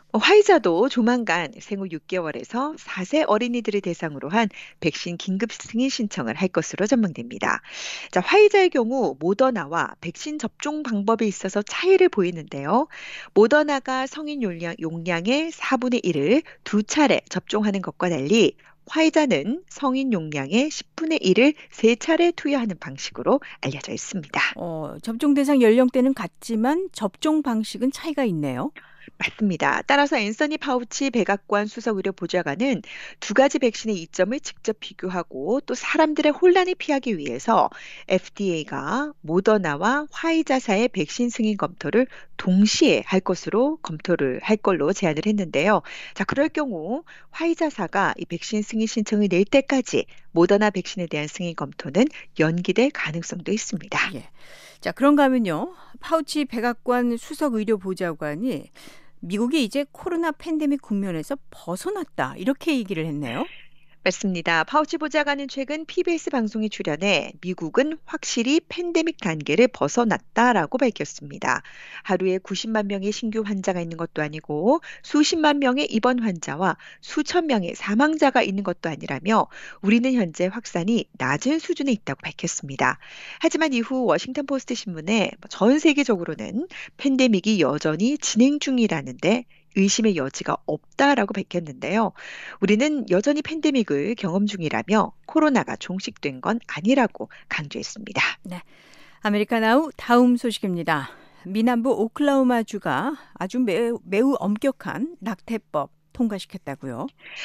화이자도 조만간 생후 육 개월에서 사 세 어린이들을 대상으로 한 백신 긴급 승인 신청을 할 것으로 전망됩니다. 자, 화이자의 경우 모더나와 백신 접종 방법에 있어서 차이를 보이는데요. 모더나가 성인 용량, 용량의 사분의 일을 두 차례 접종하는 것과 달리 화이자는 성인 용량의 십분의 일을 세 차례 투여하는 방식으로 알려져 있습니다. 어, 접종 대상 연령대는 같지만 접종 방식은 차이가 있네요. 맞습니다. 따라서 앤서니 파우치 백악관 수석의료보좌관은 두 가지 백신의 이점을 직접 비교하고 또 사람들의 혼란을 피하기 위해서 에프디에이가 모더나와 화이자사의 백신 승인 검토를 동시에 할 것으로 검토를 할 걸로 제안을 했는데요. 자, 그럴 경우 화이자사가 이 백신 승인 신청을 낼 때까지 모더나 백신에 대한 승인 검토는 연기될 가능성도 있습니다. 예. 자, 그런가 하면요. 파우치 백악관 수석의료보좌관이 미국이 이제 코로나 팬데믹 국면에서 벗어났다 이렇게 얘기를 했네요. 맞습니다. 파우치 보좌관은 최근 피비에스 방송에 출연해 미국은 확실히 팬데믹 단계를 벗어났다라고 밝혔습니다. 하루에 구십만 명의 신규 환자가 있는 것도 아니고 수십만 명의 입원 환자와 수천 명의 사망자가 있는 것도 아니라며 우리는 현재 확산이 낮은 수준에 있다고 밝혔습니다. 하지만 이후 워싱턴 포스트 신문에 전 세계적으로는 팬데믹이 여전히 진행 중이라는데 의심의 여지가 없다라고 밝혔는데요. 우리는 여전히 팬데믹을 경험 중이라며 코로나가 종식된 건 아니라고 강조했습니다. 네, 아메리카 나우 다음 소식입니다. 미남부 오클라호마주가 아주 매우, 매우 엄격한 낙태법 통과시켰다고요?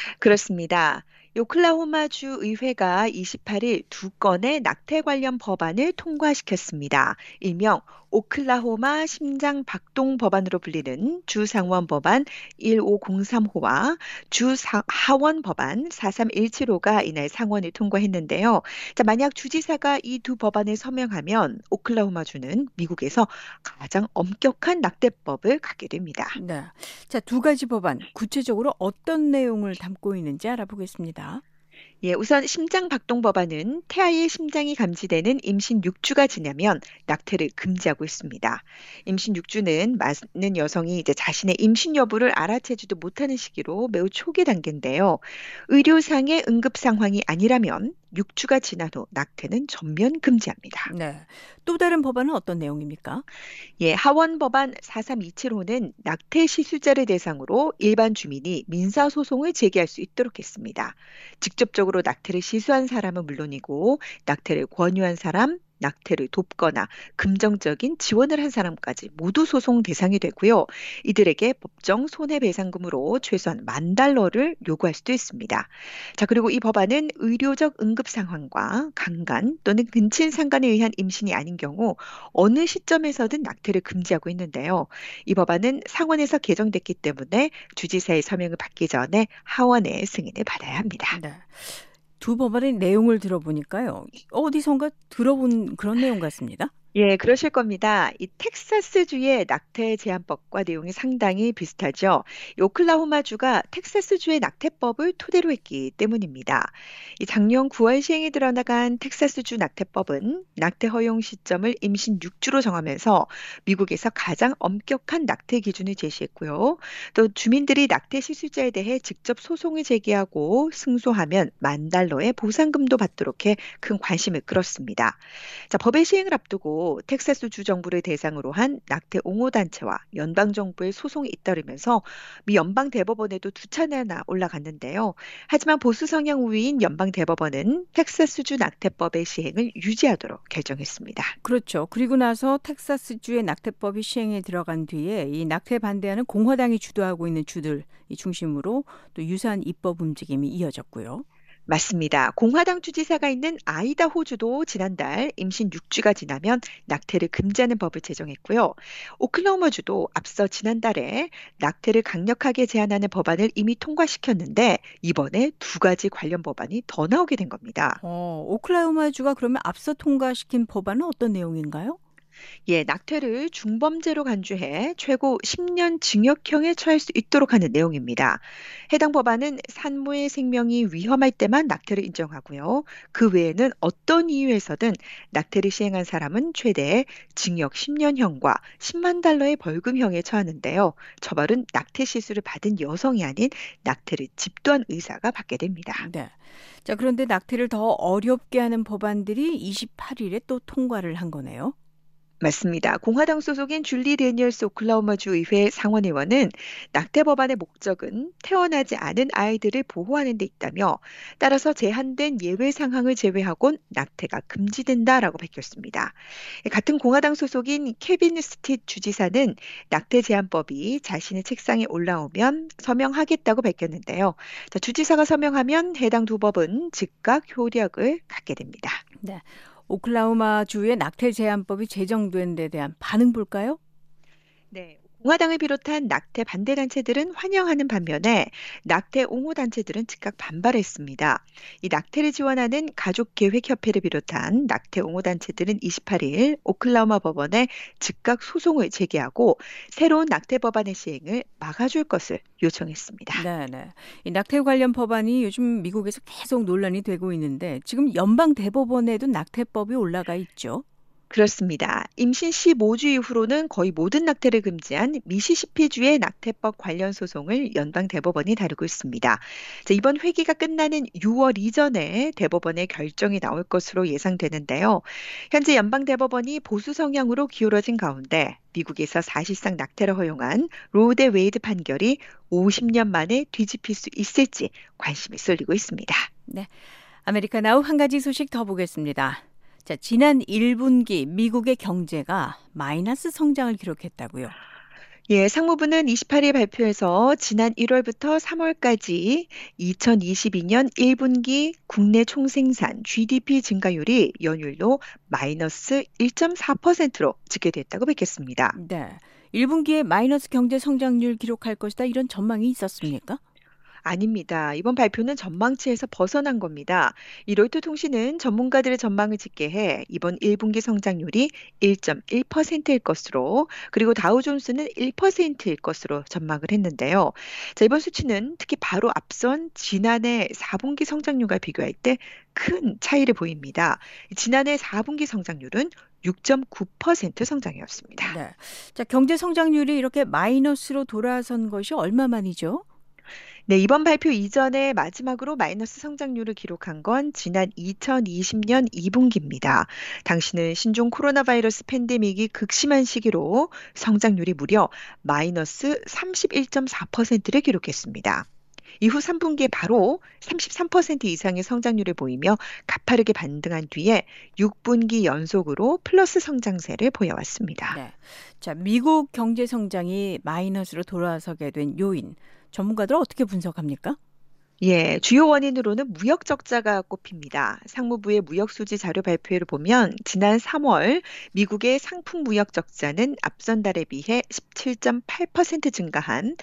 그렇습니다. 오클라호마주 의회가 이십팔 일 두 건의 낙태 관련 법안을 통과시켰습니다. 일명 오클라호마 심장 박동 법안으로 불리는 주상원 법안 일오공삼 호와 주하원 법안 사삼일칠 호가 이날 상원을 통과했는데요. 자, 만약 주지사가 이 두 법안을 서명하면 오클라호마주는 미국에서 가장 엄격한 낙태법을 갖게 됩니다. 네. 자, 두 가지 법안 구체적으로 어떤 내용을 담고 있는지 알아보겠습니다. 예, 우선 심장 박동 법안은 태아의 심장이 감지되는 임신 육 주가 지나면 낙태를 금지하고 있습니다. 임신 육 주는 많은 여성이 이제 자신의 임신 여부를 알아채지도 못하는 시기로 매우 초기 단계인데요. 의료상의 응급 상황이 아니라면 육 주가 지난 후 낙태는 전면 금지합니다. 네. 또 다른 법안은 어떤 내용입니까? 예, 하원 법안 사삼이칠 호는 낙태 시술자를 대상으로 일반 주민이 민사 소송을 제기할 수 있도록 했습니다. 직접적으로 낙태를 시술한 사람은 물론이고 낙태를 권유한 사람, 낙태를 돕거나 금정적인 지원을 한 사람까지 모두 소송 대상이 되고요. 이들에게 법정 손해배상금으로 최소한 만 달러를 요구할 수도 있습니다. 자, 그리고 이 법안은 의료적 응급 상황과 강간 또는 근친 상간에 의한 임신이 아닌 경우 어느 시점에서든 낙태를 금지하고 있는데요. 이 법안은 상원에서 개정됐기 때문에 주지사의 서명을 받기 전에 하원의 승인을 받아야 합니다. 네. 두 법안의 내용을 들어보니까요. 어디선가 들어본 그런 내용 같습니다. 예, 그러실 겁니다. 이 텍사스주의 낙태 제한법과 내용이 상당히 비슷하죠. 이 오클라호마주가 텍사스주의 낙태법을 토대로 했기 때문입니다. 이 작년 구월 시행에 들어나간 텍사스주 낙태법은 낙태 허용 시점을 임신 육 주로 정하면서 미국에서 가장 엄격한 낙태 기준을 제시했고요. 또 주민들이 낙태 시술자에 대해 직접 소송을 제기하고 승소하면 만 달러의 보상금도 받도록 해 큰 관심을 끌었습니다. 자, 법의 시행을 앞두고 텍사스 주 정부를 대상으로 한 낙태 옹호 단체와 연방 정부의 소송이 잇따르면서 미 연방 대법원에도 두 차례나 올라갔는데요. 하지만 보수 성향 우위인 연방 대법원은 텍사스주 낙태법의 시행을 유지하도록 결정했습니다. 그렇죠. 그리고 나서 텍사스주의 낙태법이 시행에 들어간 뒤에 이 낙태 반대하는 공화당이 주도하고 있는 주들 이 중심으로 또 유사한 입법 움직임이 이어졌고요. 맞습니다. 공화당 주지사가 있는 아이다호주도 지난달 임신 육 주가 지나면 낙태를 금지하는 법을 제정했고요. 오클라호마주도 앞서 지난달에 낙태를 강력하게 제한하는 법안을 이미 통과시켰는데 이번에 두 가지 관련 법안이 더 나오게 된 겁니다. 어, 오클라호마주가 그러면 앞서 통과시킨 법안은 어떤 내용인가요? 예, 낙태를 중범죄로 간주해 최고 십 년 징역형에 처할 수 있도록 하는 내용입니다. 해당 법안은 산모의 생명이 위험할 때만 낙태를 인정하고요. 그 외에는 어떤 이유에서든 낙태를 시행한 사람은 최대 징역 십 년형과 십만 달러의 벌금형에 처하는데요. 처벌은 낙태 시술을 받은 여성이 아닌 낙태를 집도한 의사가 받게 됩니다. 네. 자, 그런데 낙태를 더 어렵게 하는 법안들이 이십팔 일에 또 통과를 한 거네요. 맞습니다. 공화당 소속인 줄리 데니얼스 오클라호마주 의회 상원의원은 낙태 법안의 목적은 태어나지 않은 아이들을 보호하는 데 있다며 따라서 제한된 예외 상황을 제외하곤 낙태가 금지된다라고 밝혔습니다. 같은 공화당 소속인 케빈 스티트 주지사는 낙태 제한법이 자신의 책상에 올라오면 서명하겠다고 밝혔는데요. 자, 주지사가 서명하면 해당 두 법은 즉각 효력을 갖게 됩니다. 네. 오클라호마 주의 낙태 제한법이 제정된 데 대한 반응 볼까요? 네. 공화당을 비롯한 낙태 반대 단체들은 환영하는 반면에 낙태 옹호 단체들은 즉각 반발했습니다. 이 낙태를 지원하는 가족계획협회를 비롯한 낙태 옹호 단체들은 이십팔 일 오클라호마 법원에 즉각 소송을 제기하고 새로운 낙태 법안의 시행을 막아줄 것을 요청했습니다. 네, 네. 이 낙태 관련 법안이 요즘 미국에서 계속 논란이 되고 있는데 지금 연방 대법원에도 낙태법이 올라가 있죠. 그렇습니다. 임신 십오 주 이후로는 거의 모든 낙태를 금지한 미시시피주의 낙태법 관련 소송을 연방 대법원이 다루고 있습니다. 자, 이번 회기가 끝나는 유월 이전에 대법원의 결정이 나올 것으로 예상되는데요. 현재 연방 대법원이 보수 성향으로 기울어진 가운데 미국에서 사실상 낙태를 허용한 로 대 웨이드 판결이 오십 년 만에 뒤집힐 수 있을지 관심이 쏠리고 있습니다. 네, 아메리카나우 한 가지 소식 더 보겠습니다. 자, 지난 일 분기 미국의 경제가 마이너스 성장을 기록했다고요. 예, 상무부는 이십팔 일 발표에서 지난 일월부터 삼월까지 이천이십이 년 일 분기 국내 총생산 지디피 증가율이 연율로 마이너스 일 점 사 퍼센트로 집계됐다고 밝혔습니다. 네, 일 분기에 마이너스 경제 성장률 기록할 것이다 이런 전망이 있었습니까? 아닙니다. 이번 발표는 전망치에서 벗어난 겁니다. 이 로이터 통신은 전문가들의 전망을 집계해 이번 일 분기 성장률이 일 점 일 퍼센트일 것으로 그리고 다우존스는 일 퍼센트일 것으로 전망을 했는데요. 자, 이번 수치는 특히 바로 앞선 지난해 사 분기 성장률과 비교할 때 큰 차이를 보입니다. 지난해 사 분기 성장률은 육 점 구 퍼센트 성장이었습니다. 네. 자, 경제 성장률이 이렇게 마이너스로 돌아선 것이 얼마 만이죠? 네, 이번 발표 이전에 마지막으로 마이너스 성장률을 기록한 건 지난 이천이십 년 이 분기입니다. 당시는 신종 코로나 바이러스 팬데믹이 극심한 시기로 성장률이 무려 마이너스 삼십일 점 사 퍼센트를 기록했습니다. 이후 삼 분기에 바로 삼십삼 퍼센트 이상의 성장률을 보이며 가파르게 반등한 뒤에 육 분기 연속으로 플러스 성장세를 보여왔습니다. 네. 자, 미국 경제 성장이 마이너스로 돌아서게 된 요인, 전문가들 어떻게 분석합니까? 예, 주요 원인으로는 무역 적자가 꼽힙니다. 상무부의 무역 수지 자료 발표를 보면 지난 삼월 미국의 상품 무역 적자는 앞선 달에 비해 십칠 점 팔 퍼센트 증가한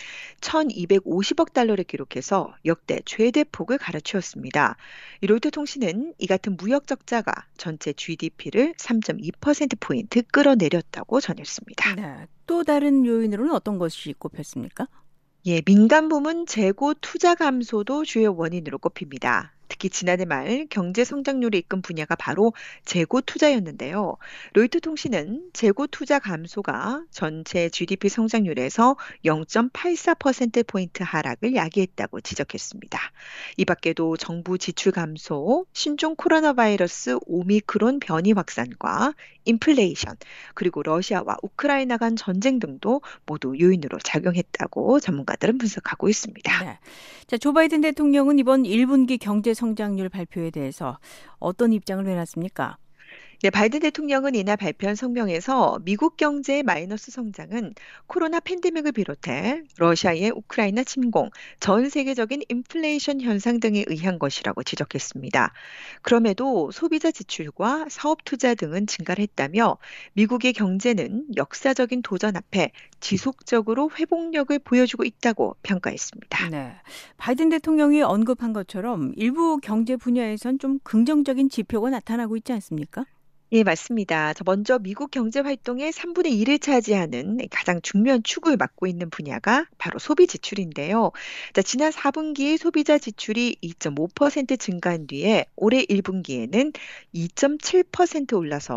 천이백오십억 달러를 기록해서 역대 최대 폭을 갈아치웠습니다. 이 로이터 통신은 이 같은 무역 적자가 전체 지디피를 삼 점 이 퍼센트 포인트 끌어내렸다고 전했습니다. 네. 또 다른 요인으로는 어떤 것이 꼽혔습니까? 예, 민간 부문 재고 투자 감소도 주요 원인으로 꼽힙니다. 특히 지난해 말 경제 성장률을 이끈 분야가 바로 재고 투자였는데요. 로이터 통신은 재고 투자 감소가 전체 지디피 성장률에서 영 점 팔사 퍼센트 포인트 하락을 야기했다고 지적했습니다. 이 밖에도 정부 지출 감소, 신종 코로나 바이러스 오미크론 변이 확산과 인플레이션, 그리고 러시아와 우크라이나 간 전쟁 등도 모두 요인으로 작용했다고 전문가들은 분석하고 있습니다. 네. 자, 조 바이든 대통령은 이번 일 분기 경제 성장률 발표에 대해서 어떤 입장을 내놨습니까? 네, 바이든 대통령은 이날 발표한 성명에서 미국 경제의 마이너스 성장은 코로나 팬데믹을 비롯해 러시아의 우크라이나 침공, 전 세계적인 인플레이션 현상 등에 의한 것이라고 지적했습니다. 그럼에도 소비자 지출과 사업 투자 등은 증가를 했다며 미국의 경제는 역사적인 도전 앞에 지속적으로 회복력을 보여주고 있다고 평가했습니다. 네. 바이든 대통령이 언급한 것처럼 일부 경제 분야에선 좀 긍정적인 지표가 나타나고 있지 않습니까? 예, 맞습니다. 저 먼저 미국 경제 활동의 삼분의 일을 차지하는 가장 중요한 축을 맡고 있는 분야가 바로 소비 지출인데요. 자, 지난 사 분기 소비자 지출이 이 점 오 퍼센트 증가한 뒤에 올해 일 분기에는 이 점 칠 퍼센트 올라서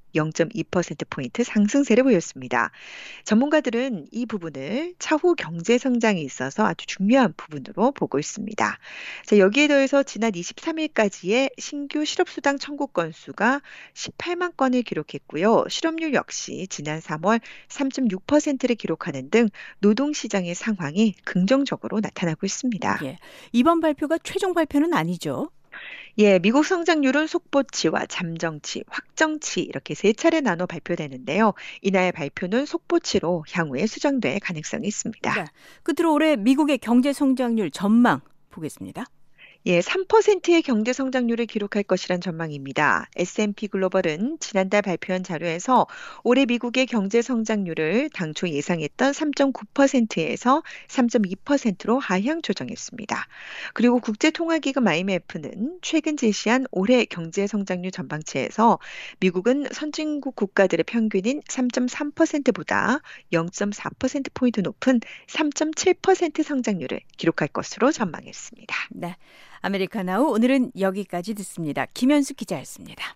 영 점 이 퍼센트포인트 상승세를 보였습니다. 전문가들은 이 부분을 차후 경제 성장에 있어서 아주 중요한 부분으로 보고 있습니다. 자, 여기에 더해서 지난 이십삼 일까지의 신규 실업수당 청구 건수가 십팔만 건을 기록했고요. 실업률 역시 지난 삼월 삼 점 육 퍼센트를 기록하는 등 노동시장의 상황이 긍정적으로 나타나고 있습니다. 예, 이번 발표가 최종 발표는 아니죠? 예, 미국 성장률은 속보치와 잠정치, 확정치 이렇게 세 차례 나눠 발표되는데요. 이날 발표는 속보치로 향후에 수정될 가능성이 있습니다. 네, 끝으로 올해 미국의 경제 성장률 전망 보겠습니다. 예, 삼 퍼센트의 경제 성장률을 기록할 것이란 전망입니다. 에스 앤 피 글로벌은 지난달 발표한 자료에서 올해 미국의 경제 성장률을 당초 예상했던 삼 점 구 퍼센트에서 삼 점 이 퍼센트로 하향 조정했습니다. 그리고 국제통화기금 아이 엠 에프는 최근 제시한 올해 경제 성장률 전망치에서 미국은 선진국 국가들의 평균인 삼 점 삼 퍼센트보다 영 점 사 퍼센트포인트 높은 삼 점 칠 퍼센트 성장률을 기록할 것으로 전망했습니다. 네, 아메리카나우 오늘은 여기까지 듣습니다. 김현수 기자였습니다.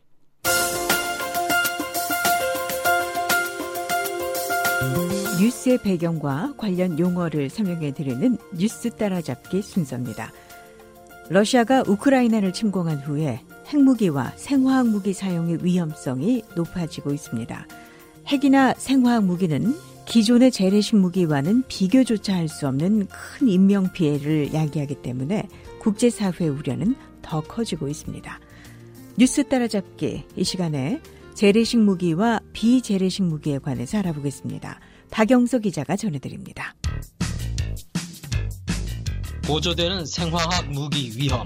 뉴스의 배경과 관련 용어를 설명해 드리는 뉴스 따라잡기 순서입니다. 러시아가 우크라이나를 침공한 후에 핵무기와 생화학 무기 사용의 위험성이 높아지고 있습니다. 핵이나 생화학 무기는 기존의 재래식 무기와는 비교조차 할 수 없는 큰 인명피해를 야기하기 때문에 국제사회의 우려는 더 커지고 있습니다. 뉴스 따라잡기, 이 시간에 재래식 무기와 비재래식 무기에 관해서 알아보겠습니다. 박영석 기자가 전해드립니다. 보조되는 생화학 무기 위험.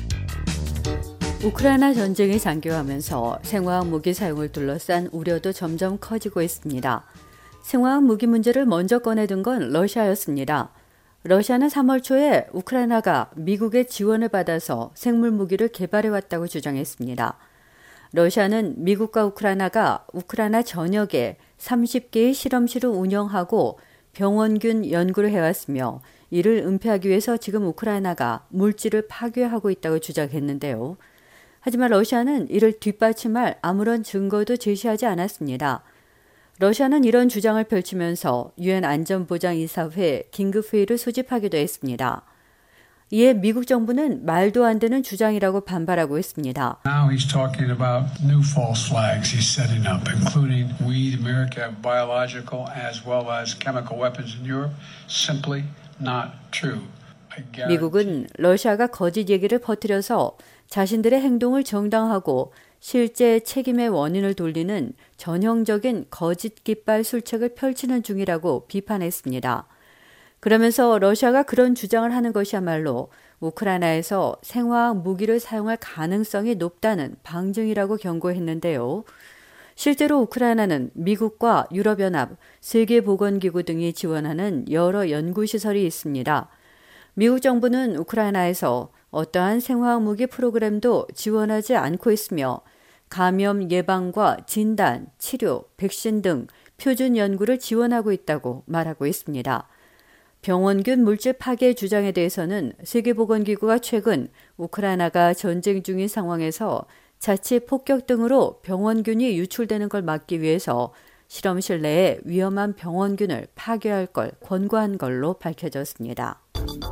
우크라이나 전쟁이 장기화하면서 생화학 무기 사용을 둘러싼 우려도 점점 커지고 있습니다. 생화학 무기 문제를 먼저 꺼내든 건 러시아였습니다. 러시아는 삼월 초에 우크라이나가 미국의 지원을 받아서 생물 무기를 개발해왔다고 주장했습니다. 러시아는 미국과 우크라이나가 우크라이나 전역에 서른 개의 실험실을 운영하고 병원균 연구를 해왔으며 이를 은폐하기 위해서 지금 우크라이나가 물질을 파괴하고 있다고 주장했는데요. 하지만 러시아는 이를 뒷받침할 아무런 증거도 제시하지 않았습니다. 러시아는 이런 주장을 펼치면서 유엔 안전보장이사회 긴급회의를 소집하기도 했습니다. 이에 미국 정부는 말도 안 되는 주장이라고 반발하고 있습니다. Now he's talking about new false flags he's setting up, including we, America, have biological as well as chemical weapons in Europe. Simply not true. 미국은 러시아가 거짓 얘기를 퍼뜨려서 자신들의 행동을 정당화하고 실제 책임의 원인을 돌리는 전형적인 거짓 깃발 술책을 펼치는 중이라고 비판했습니다. 그러면서 러시아가 그런 주장을 하는 것이야말로 우크라이나에서 생화학 무기를 사용할 가능성이 높다는 방증이라고 경고했는데요. 실제로 우크라이나는 미국과 유럽연합, 세계보건기구 등이 지원하는 여러 연구시설이 있습니다. 미국 정부는 우크라이나에서 어떠한 생화학 무기 프로그램도 지원하지 않고 있으며 감염 예방과 진단, 치료, 백신 등 표준 연구를 지원하고 있다고 말하고 있습니다. 병원균 물질 파괴 주장에 대해서는 세계보건기구가 최근 우크라이나가 전쟁 중인 상황에서 자칫 폭격 등으로 병원균이 유출되는 걸 막기 위해서 실험실 내에 위험한 병원균을 파괴할 걸 권고한 걸로 밝혀졌습니다.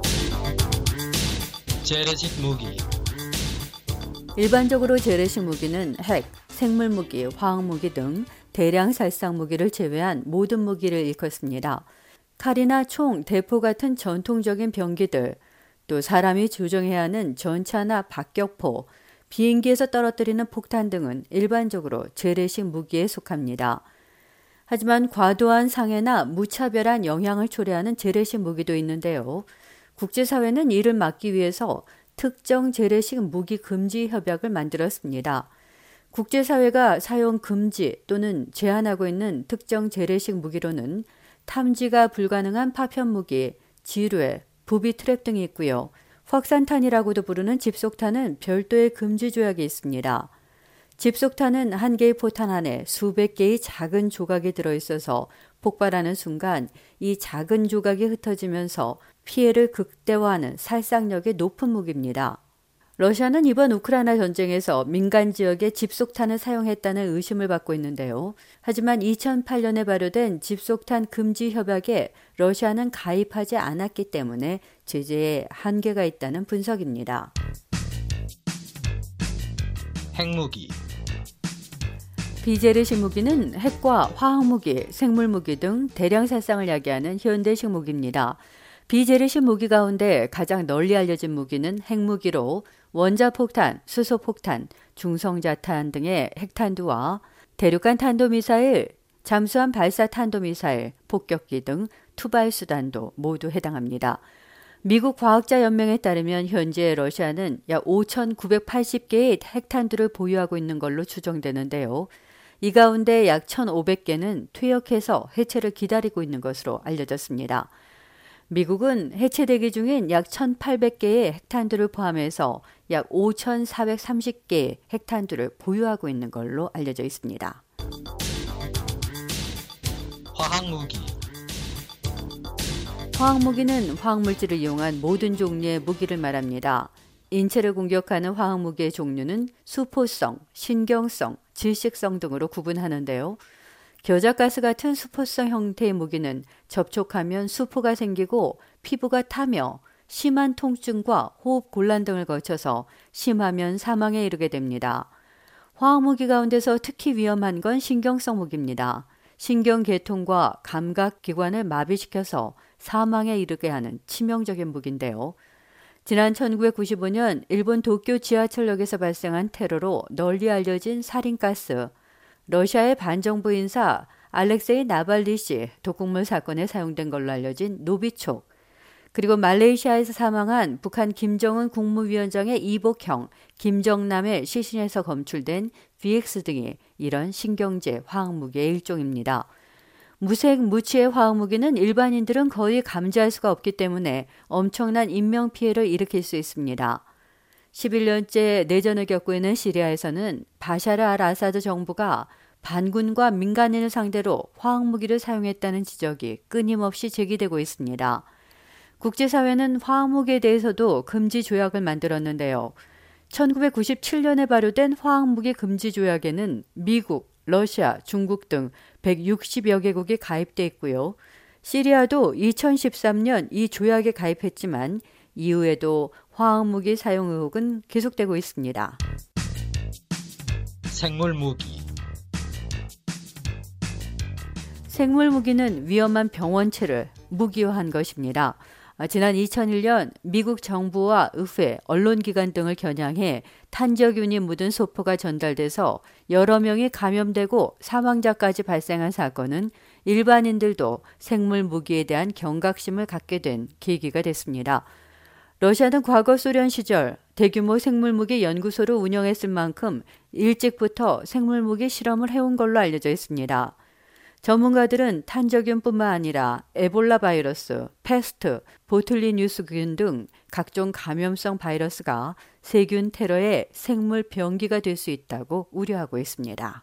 재래식 무기. 일반적으로 재래식 무기는 핵, 생물무기, 화학무기 등 대량 살상 무기를 제외한 모든 무기를 일컫습니다. 칼이나 총, 대포 같은 전통적인 병기들, 또 사람이 조종해야 하는 전차나 박격포, 비행기에서 떨어뜨리는 폭탄 등은 일반적으로 재래식 무기에 속합니다. 하지만 과도한 상해나 무차별한 영향을 초래하는 재래식 무기도 있는데요. 국제사회는 이를 막기 위해서 특정 재래식 무기 금지 협약을 만들었습니다. 국제사회가 사용 금지 또는 제한하고 있는 특정 재래식 무기로는 탐지가 불가능한 파편무기, 지뢰, 부비 트랩 등이 있고요. 확산탄이라고도 부르는 집속탄은 별도의 금지 조약이 있습니다. 집속탄은 한 개의 포탄 안에 수백 개의 작은 조각이 들어있어서 폭발하는 순간 이 작은 조각이 흩어지면서 피해를 극대화하는 살상력이 높은 무기입니다. 러시아는 이번 우크라이나 전쟁에서 민간 지역에 집속탄을 사용했다는 의심을 받고 있는데요. 하지만 이천팔 년에 발효된 집속탄 금지 협약에 러시아는 가입하지 않았기 때문에 제재에 한계가 있다는 분석입니다. 핵무기. 비제르식 무기는 핵과 화학무기, 생물무기 등 대량 살상을 야기하는 현대식 무기입니다. 비제르식 무기 가운데 가장 널리 알려진 무기는 핵무기로 원자폭탄, 수소폭탄, 중성자탄 등의 핵탄두와 대륙간 탄도미사일, 잠수함 발사 탄도미사일, 폭격기 등 투발수단도 모두 해당합니다. 미국 과학자연맹에 따르면 현재 러시아는 약 오천구백팔십 개의 핵탄두를 보유하고 있는 걸로 추정되는데요. 이 가운데 약 천오백 개는 퇴역해서 해체를 기다리고 있는 것으로 알려졌습니다. 미국은 해체 대기 중인 약 천팔백 개의 핵탄두를 포함해서 약 오천사백삼십 개의 핵탄두를 보유하고 있는 걸로 알려져 있습니다. 화학무기. 화학무기는 화학물질을 이용한 모든 종류의 무기를 말합니다. 인체를 공격하는 화학무기의 종류는 수포성, 신경성, 질식성 등으로 구분하는데요. 겨자가스 같은 수포성 형태의 무기는 접촉하면 수포가 생기고 피부가 타며 심한 통증과 호흡 곤란 등을 거쳐서 심하면 사망에 이르게 됩니다. 화학무기 가운데서 특히 위험한 건 신경성 무기입니다. 신경계통과 감각기관을 마비시켜서 사망에 이르게 하는 치명적인 무기인데요. 지난 천구백구십오 년 일본 도쿄 지하철역에서 발생한 테러로 널리 알려진 살인가스, 러시아의 반정부 인사 알렉세이 나발리 씨 독극물 사건에 사용된 걸로 알려진 노비촉, 그리고 말레이시아에서 사망한 북한 김정은 국무위원장의 이복형 김정남의 시신에서 검출된 비엑스 등이 이런 신경제 화학무기의 일종입니다. 무색, 무취의 화학무기는 일반인들은 거의 감지할 수가 없기 때문에 엄청난 인명피해를 일으킬 수 있습니다. 십일 년째 내전을 겪고 있는 시리아에서는 바샤르 알 아사드 정부가 반군과 민간인을 상대로 화학무기를 사용했다는 지적이 끊임없이 제기되고 있습니다. 국제사회는 화학무기에 대해서도 금지 조약을 만들었는데요. 천구백구십칠 년에 발효된 화학무기 금지 조약에는 미국, 러시아, 중국 등 백육십여 개국이 가입돼 있고요. 시리아도 이천십삼 년 이 조약에 가입했지만 이후에도 화학무기 사용 의혹은 계속되고 있습니다. 생물무기. 생물무기는 위험한 병원체를 무기화한 것입니다. 지난 이천일 년 미국 정부와 의회, 언론기관 등을 겨냥해 탄저균이 묻은 소포가 전달돼서 여러 명이 감염되고 사망자까지 발생한 사건은 일반인들도 생물 무기에 대한 경각심을 갖게 된 계기가 됐습니다. 러시아는 과거 소련 시절 대규모 생물무기 연구소를 운영했을 만큼 일찍부터 생물무기 실험을 해온 걸로 알려져 있습니다. 전문가들은 탄저균뿐만 아니라 에볼라 바이러스, 패스트, 보툴리뉴스균 등 각종 감염성 바이러스가 세균 테러의 생물 병기가 될 수 있다고 우려하고 있습니다.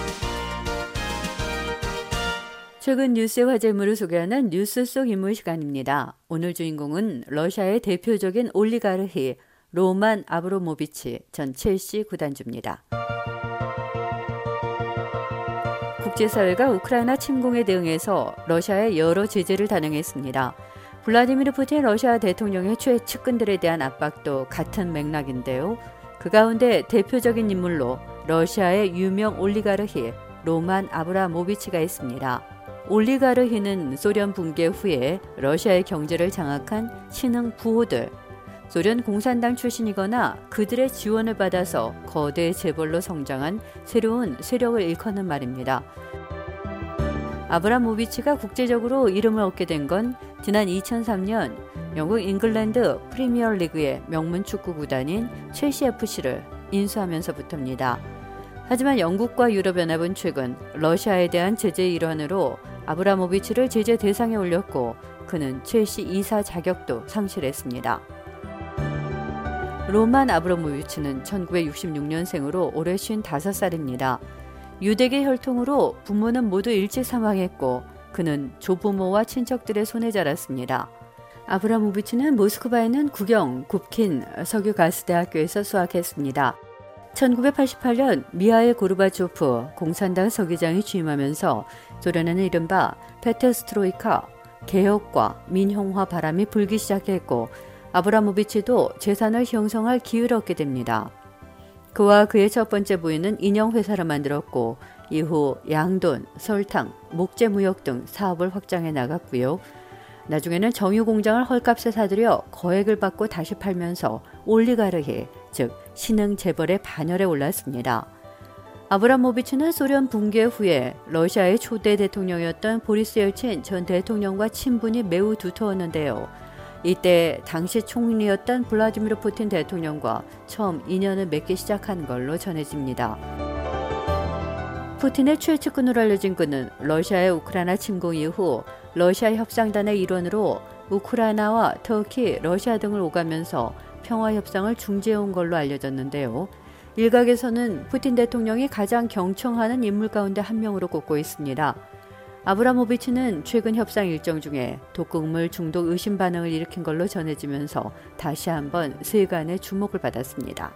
최근 뉴스의 화제물을 소개하는 뉴스 속 인물 시간입니다. 오늘 주인공은 러시아의 대표적인 올리가르히 로만 아브로모비치 전 첼시 구단주입니다. 국제사회가 우크라이나 침공에 대응해서 러시아에 여러 제재를 단행했습니다. 블라디미르 푸틴 러시아 대통령의 최측근들에 대한 압박도 같은 맥락인데요. 그 가운데 대표적인 인물로 러시아의 유명 올리가르히 로만 아브라모비치가 있습니다. 올리가르히는 소련 붕괴 후에 러시아의 경제를 장악한 신흥 부호들, 소련 공산당 출신이거나 그들의 지원을 받아서 거대 재벌로 성장한 새로운 세력을 일컫는 말입니다. 아브라모비치가 국제적으로 이름을 얻게 된 건 지난 이천삼 년 영국 잉글랜드 프리미어 리그의 명문 축구 구단인 첼시 에프씨를 인수하면서부터입니다. 하지만 영국과 유럽연합은 최근 러시아에 대한 제재의 일환으로 아브라모비치를 제재 대상에 올렸고 그는 첼시 이사 자격도 상실했습니다. 로만 아브라모비치는 천구백육십육 년생으로 올해 쉰다섯 살입니다. 유대계 혈통으로 부모는 모두 일찍 사망했고 그는 조부모와 친척들의 손에 자랐습니다. 아브라모비치는 모스크바에 있는 국영 굽킨 석유가스대학교에서 수학했습니다. 천구백팔십팔 년 미하일 고르바초프 공산당 서기장이 취임하면서 소련에는 이른바 페레스트로이카 개혁과 민영화 바람이 불기 시작했고 아브라모비치도 재산을 형성할 기회를 얻게 됩니다. 그와 그의 첫 번째 부인은 인형회사를 만들었고 이후 양돈, 설탕, 목재무역 등 사업을 확장해 나갔고요. 나중에는 정유공장을 헐값에 사들여 거액을 받고 다시 팔면서 올리가르히, 즉 신흥 재벌의 반열에 올랐습니다. 아브라모비치는 소련 붕괴 후에 러시아의 초대 대통령이었던 보리스 열친 전 대통령과 친분이 매우 두터웠는데요. 이때 당시 총리였던 블라디미르 푸틴 대통령과 처음 인연을 맺기 시작한 걸로 전해집니다. 푸틴의 최측근으로 알려진 그는 러시아의 우크라이나 침공 이후 러시아 협상단의 일원으로 우크라이나와 터키, 러시아 등을 오가면서 평화협상을 중재해온 걸로 알려졌는데요. 일각에서는 푸틴 대통령이 가장 경청하는 인물 가운데 한 명으로 꼽고 있습니다. 아브라모비치는 최근 협상 일정 중에 독극물 중독 의심 반응을 일으킨 걸로 전해지면서 다시 한번 세간의 주목을 받았습니다.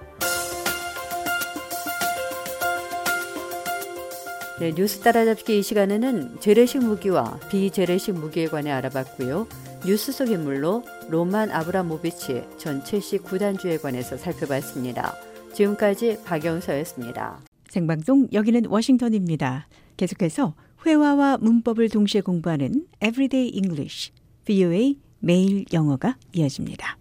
네, 뉴스 따라잡기 이 시간에는 재래식 무기와 비재래식 무기에 관해 알아봤고요. 뉴스 속 인물로 로만 아브라모비치 전 첼시 구단주에 관해서 살펴봤습니다. 지금까지 박영서였습니다. 생방송 여기는 워싱턴입니다. 계속해서 회화와 문법을 동시에 공부하는 Everyday English, 브이오에이 매일 영어가 이어집니다.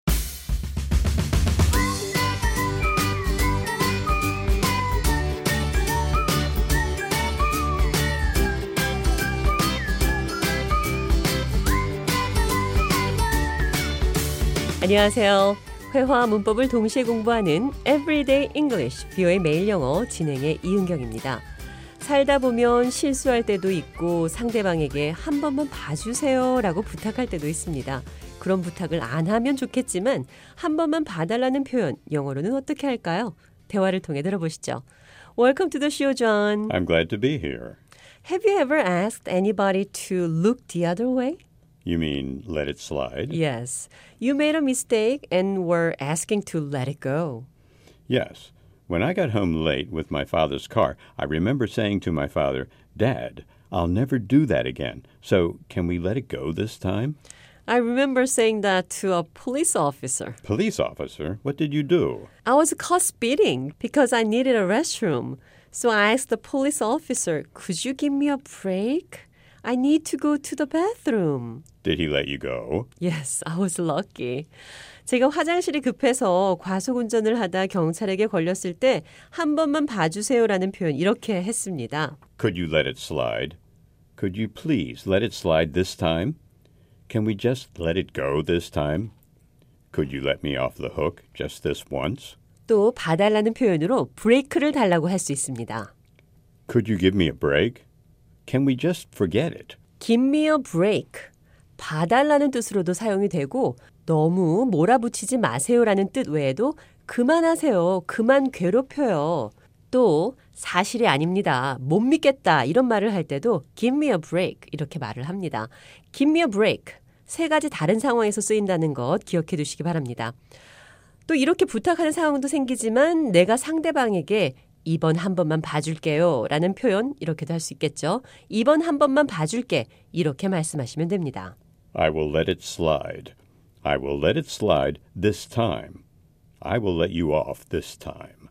안녕하세요. 회화와 문법을 동시에 공부하는 Everyday English, 브이오에이 매일 영어 진행의 이은경입니다. 살다 보면 실수할 때도 있고 상대방에게 한 번만 봐주세요 라고 부탁할 때도 있습니다. 그런 부탁을 안 하면 좋겠지만 한 번만 봐달라는 표현, 영어로는 어떻게 할까요? 대화를 통해 들어보시죠. Welcome to the show, John. I'm glad to be here. Have you ever asked anybody to look the other way? You mean let it slide? Yes. You made a mistake and were asking to let it go. Yes. When I got home late with my father's car, I remember saying to my father, Dad, I'll never do that again. So can we let it go this time? I remember saying that to a police officer. Police officer? What did you do? I was caught speeding because I needed a restroom. So I asked the police officer, could you give me a break? I need to go to the bathroom. Did he let you go? Yes, I was lucky. 제가 화장실이 급해서 과속운전을 하다 경찰에게 걸렸을 때 한 번만 봐주세요라는 표현 이렇게 했습니다. Could you let it slide? Could you please let it slide this time? Can we just let it go this time? Could you let me off the hook just this once? 또 봐달라는 표현으로 브레이크를 달라고 할 수 있습니다. Could you give me a break? Can we just forget it? Give me a break. 봐달라는 뜻으로도 사용이 되고 너무 몰아붙이지 마세요라는 뜻 외에도 그만하세요. 그만 괴롭혀요. 또 사실이 아닙니다. 못 믿겠다 이런 말을 할 때도 give me a break 이렇게 말을 합니다. give me a break. 세 가지 다른 상황에서 쓰인다는 것 기억해 두시기 바랍니다. 또 이렇게 부탁하는 상황도 생기지만 내가 상대방에게 이번 한 번만 봐줄게요 라는 표현 이렇게도 할 수 있겠죠. 이번 한 번만 봐줄게 이렇게 말씀하시면 됩니다. I will let it slide. I will let it slide this time. I will let you off this time.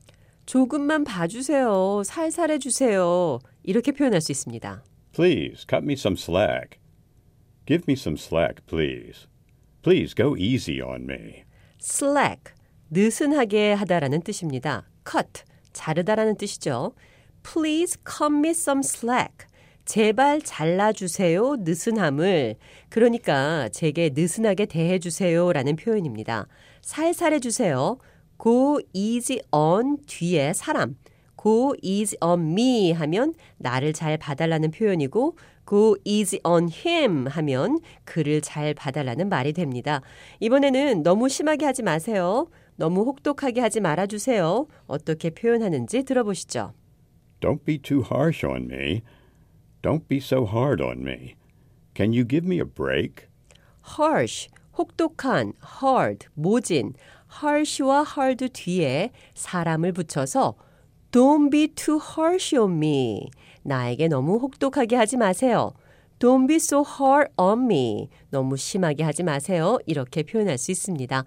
조금만 봐주세요. 살살 해주세요. 이렇게 표현할 수 있습니다. Please cut me some slack. Give me some slack, please. Please go easy on me. slack, 느슨하게 하다라는 뜻입니다. cut, 자르다라는 뜻이죠. Please cut me some slack. 제발 잘라주세요. 느슨함을. 그러니까 제게 느슨하게 대해주세요 라는 표현입니다. 살살 해주세요. Go easy on 뒤에 사람. Go easy on me 하면 나를 잘 봐달라는 표현이고 Go easy on him 하면 그를 잘 봐달라는 말이 됩니다. 이번에는 너무 심하게 하지 마세요. 너무 혹독하게 하지 말아주세요. 어떻게 표현하는지 들어보시죠. Don't be too harsh on me. Don't be so hard on me. Can you give me a break? harsh, 혹독한, hard, 모진, harsh와 hard 뒤에 사람을 붙여서 Don't be too harsh on me. 나에게 너무 혹독하게 하지 마세요. Don't be so hard on me. 너무 심하게 하지 마세요. 이렇게 표현할 수 있습니다.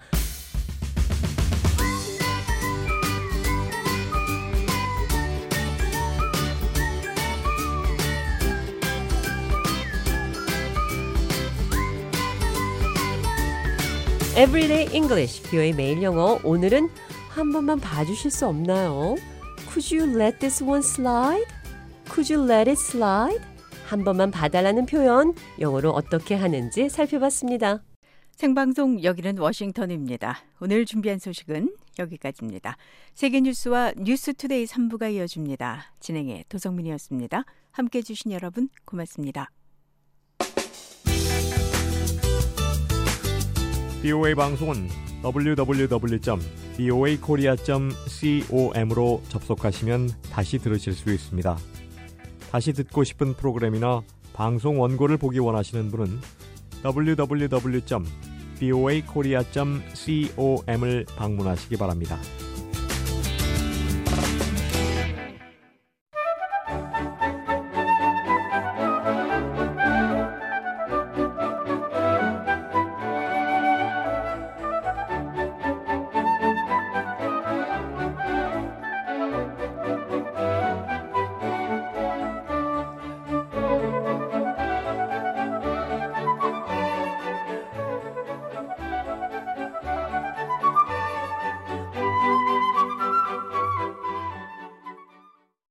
Everyday English, 비오에이 매일 영어. 오늘은 한 번만 봐주실 수 없나요? Could you let this one slide? Could you let it slide? 한 번만 봐달라는 표현, 영어로 어떻게 하는지 살펴봤습니다. 생방송 여기는 워싱턴입니다. 오늘 준비한 소식은 여기까지입니다. 세계뉴스와 뉴스투데이 삼 부가 이어집니다. 진행의 도성민이었습니다. 함께해 주신 여러분 고맙습니다. 비오에이 방송은 더블유 더블유 더블유 점 비오에이 코리아 점 com으로 접속하시면 다시 들으실 수 있습니다. 다시 듣고 싶은 프로그램이나 방송 원고를 보기 원하시는 분은 더블유 더블유 더블유 점 비오에이 코리아 점 com을 방문하시기 바랍니다.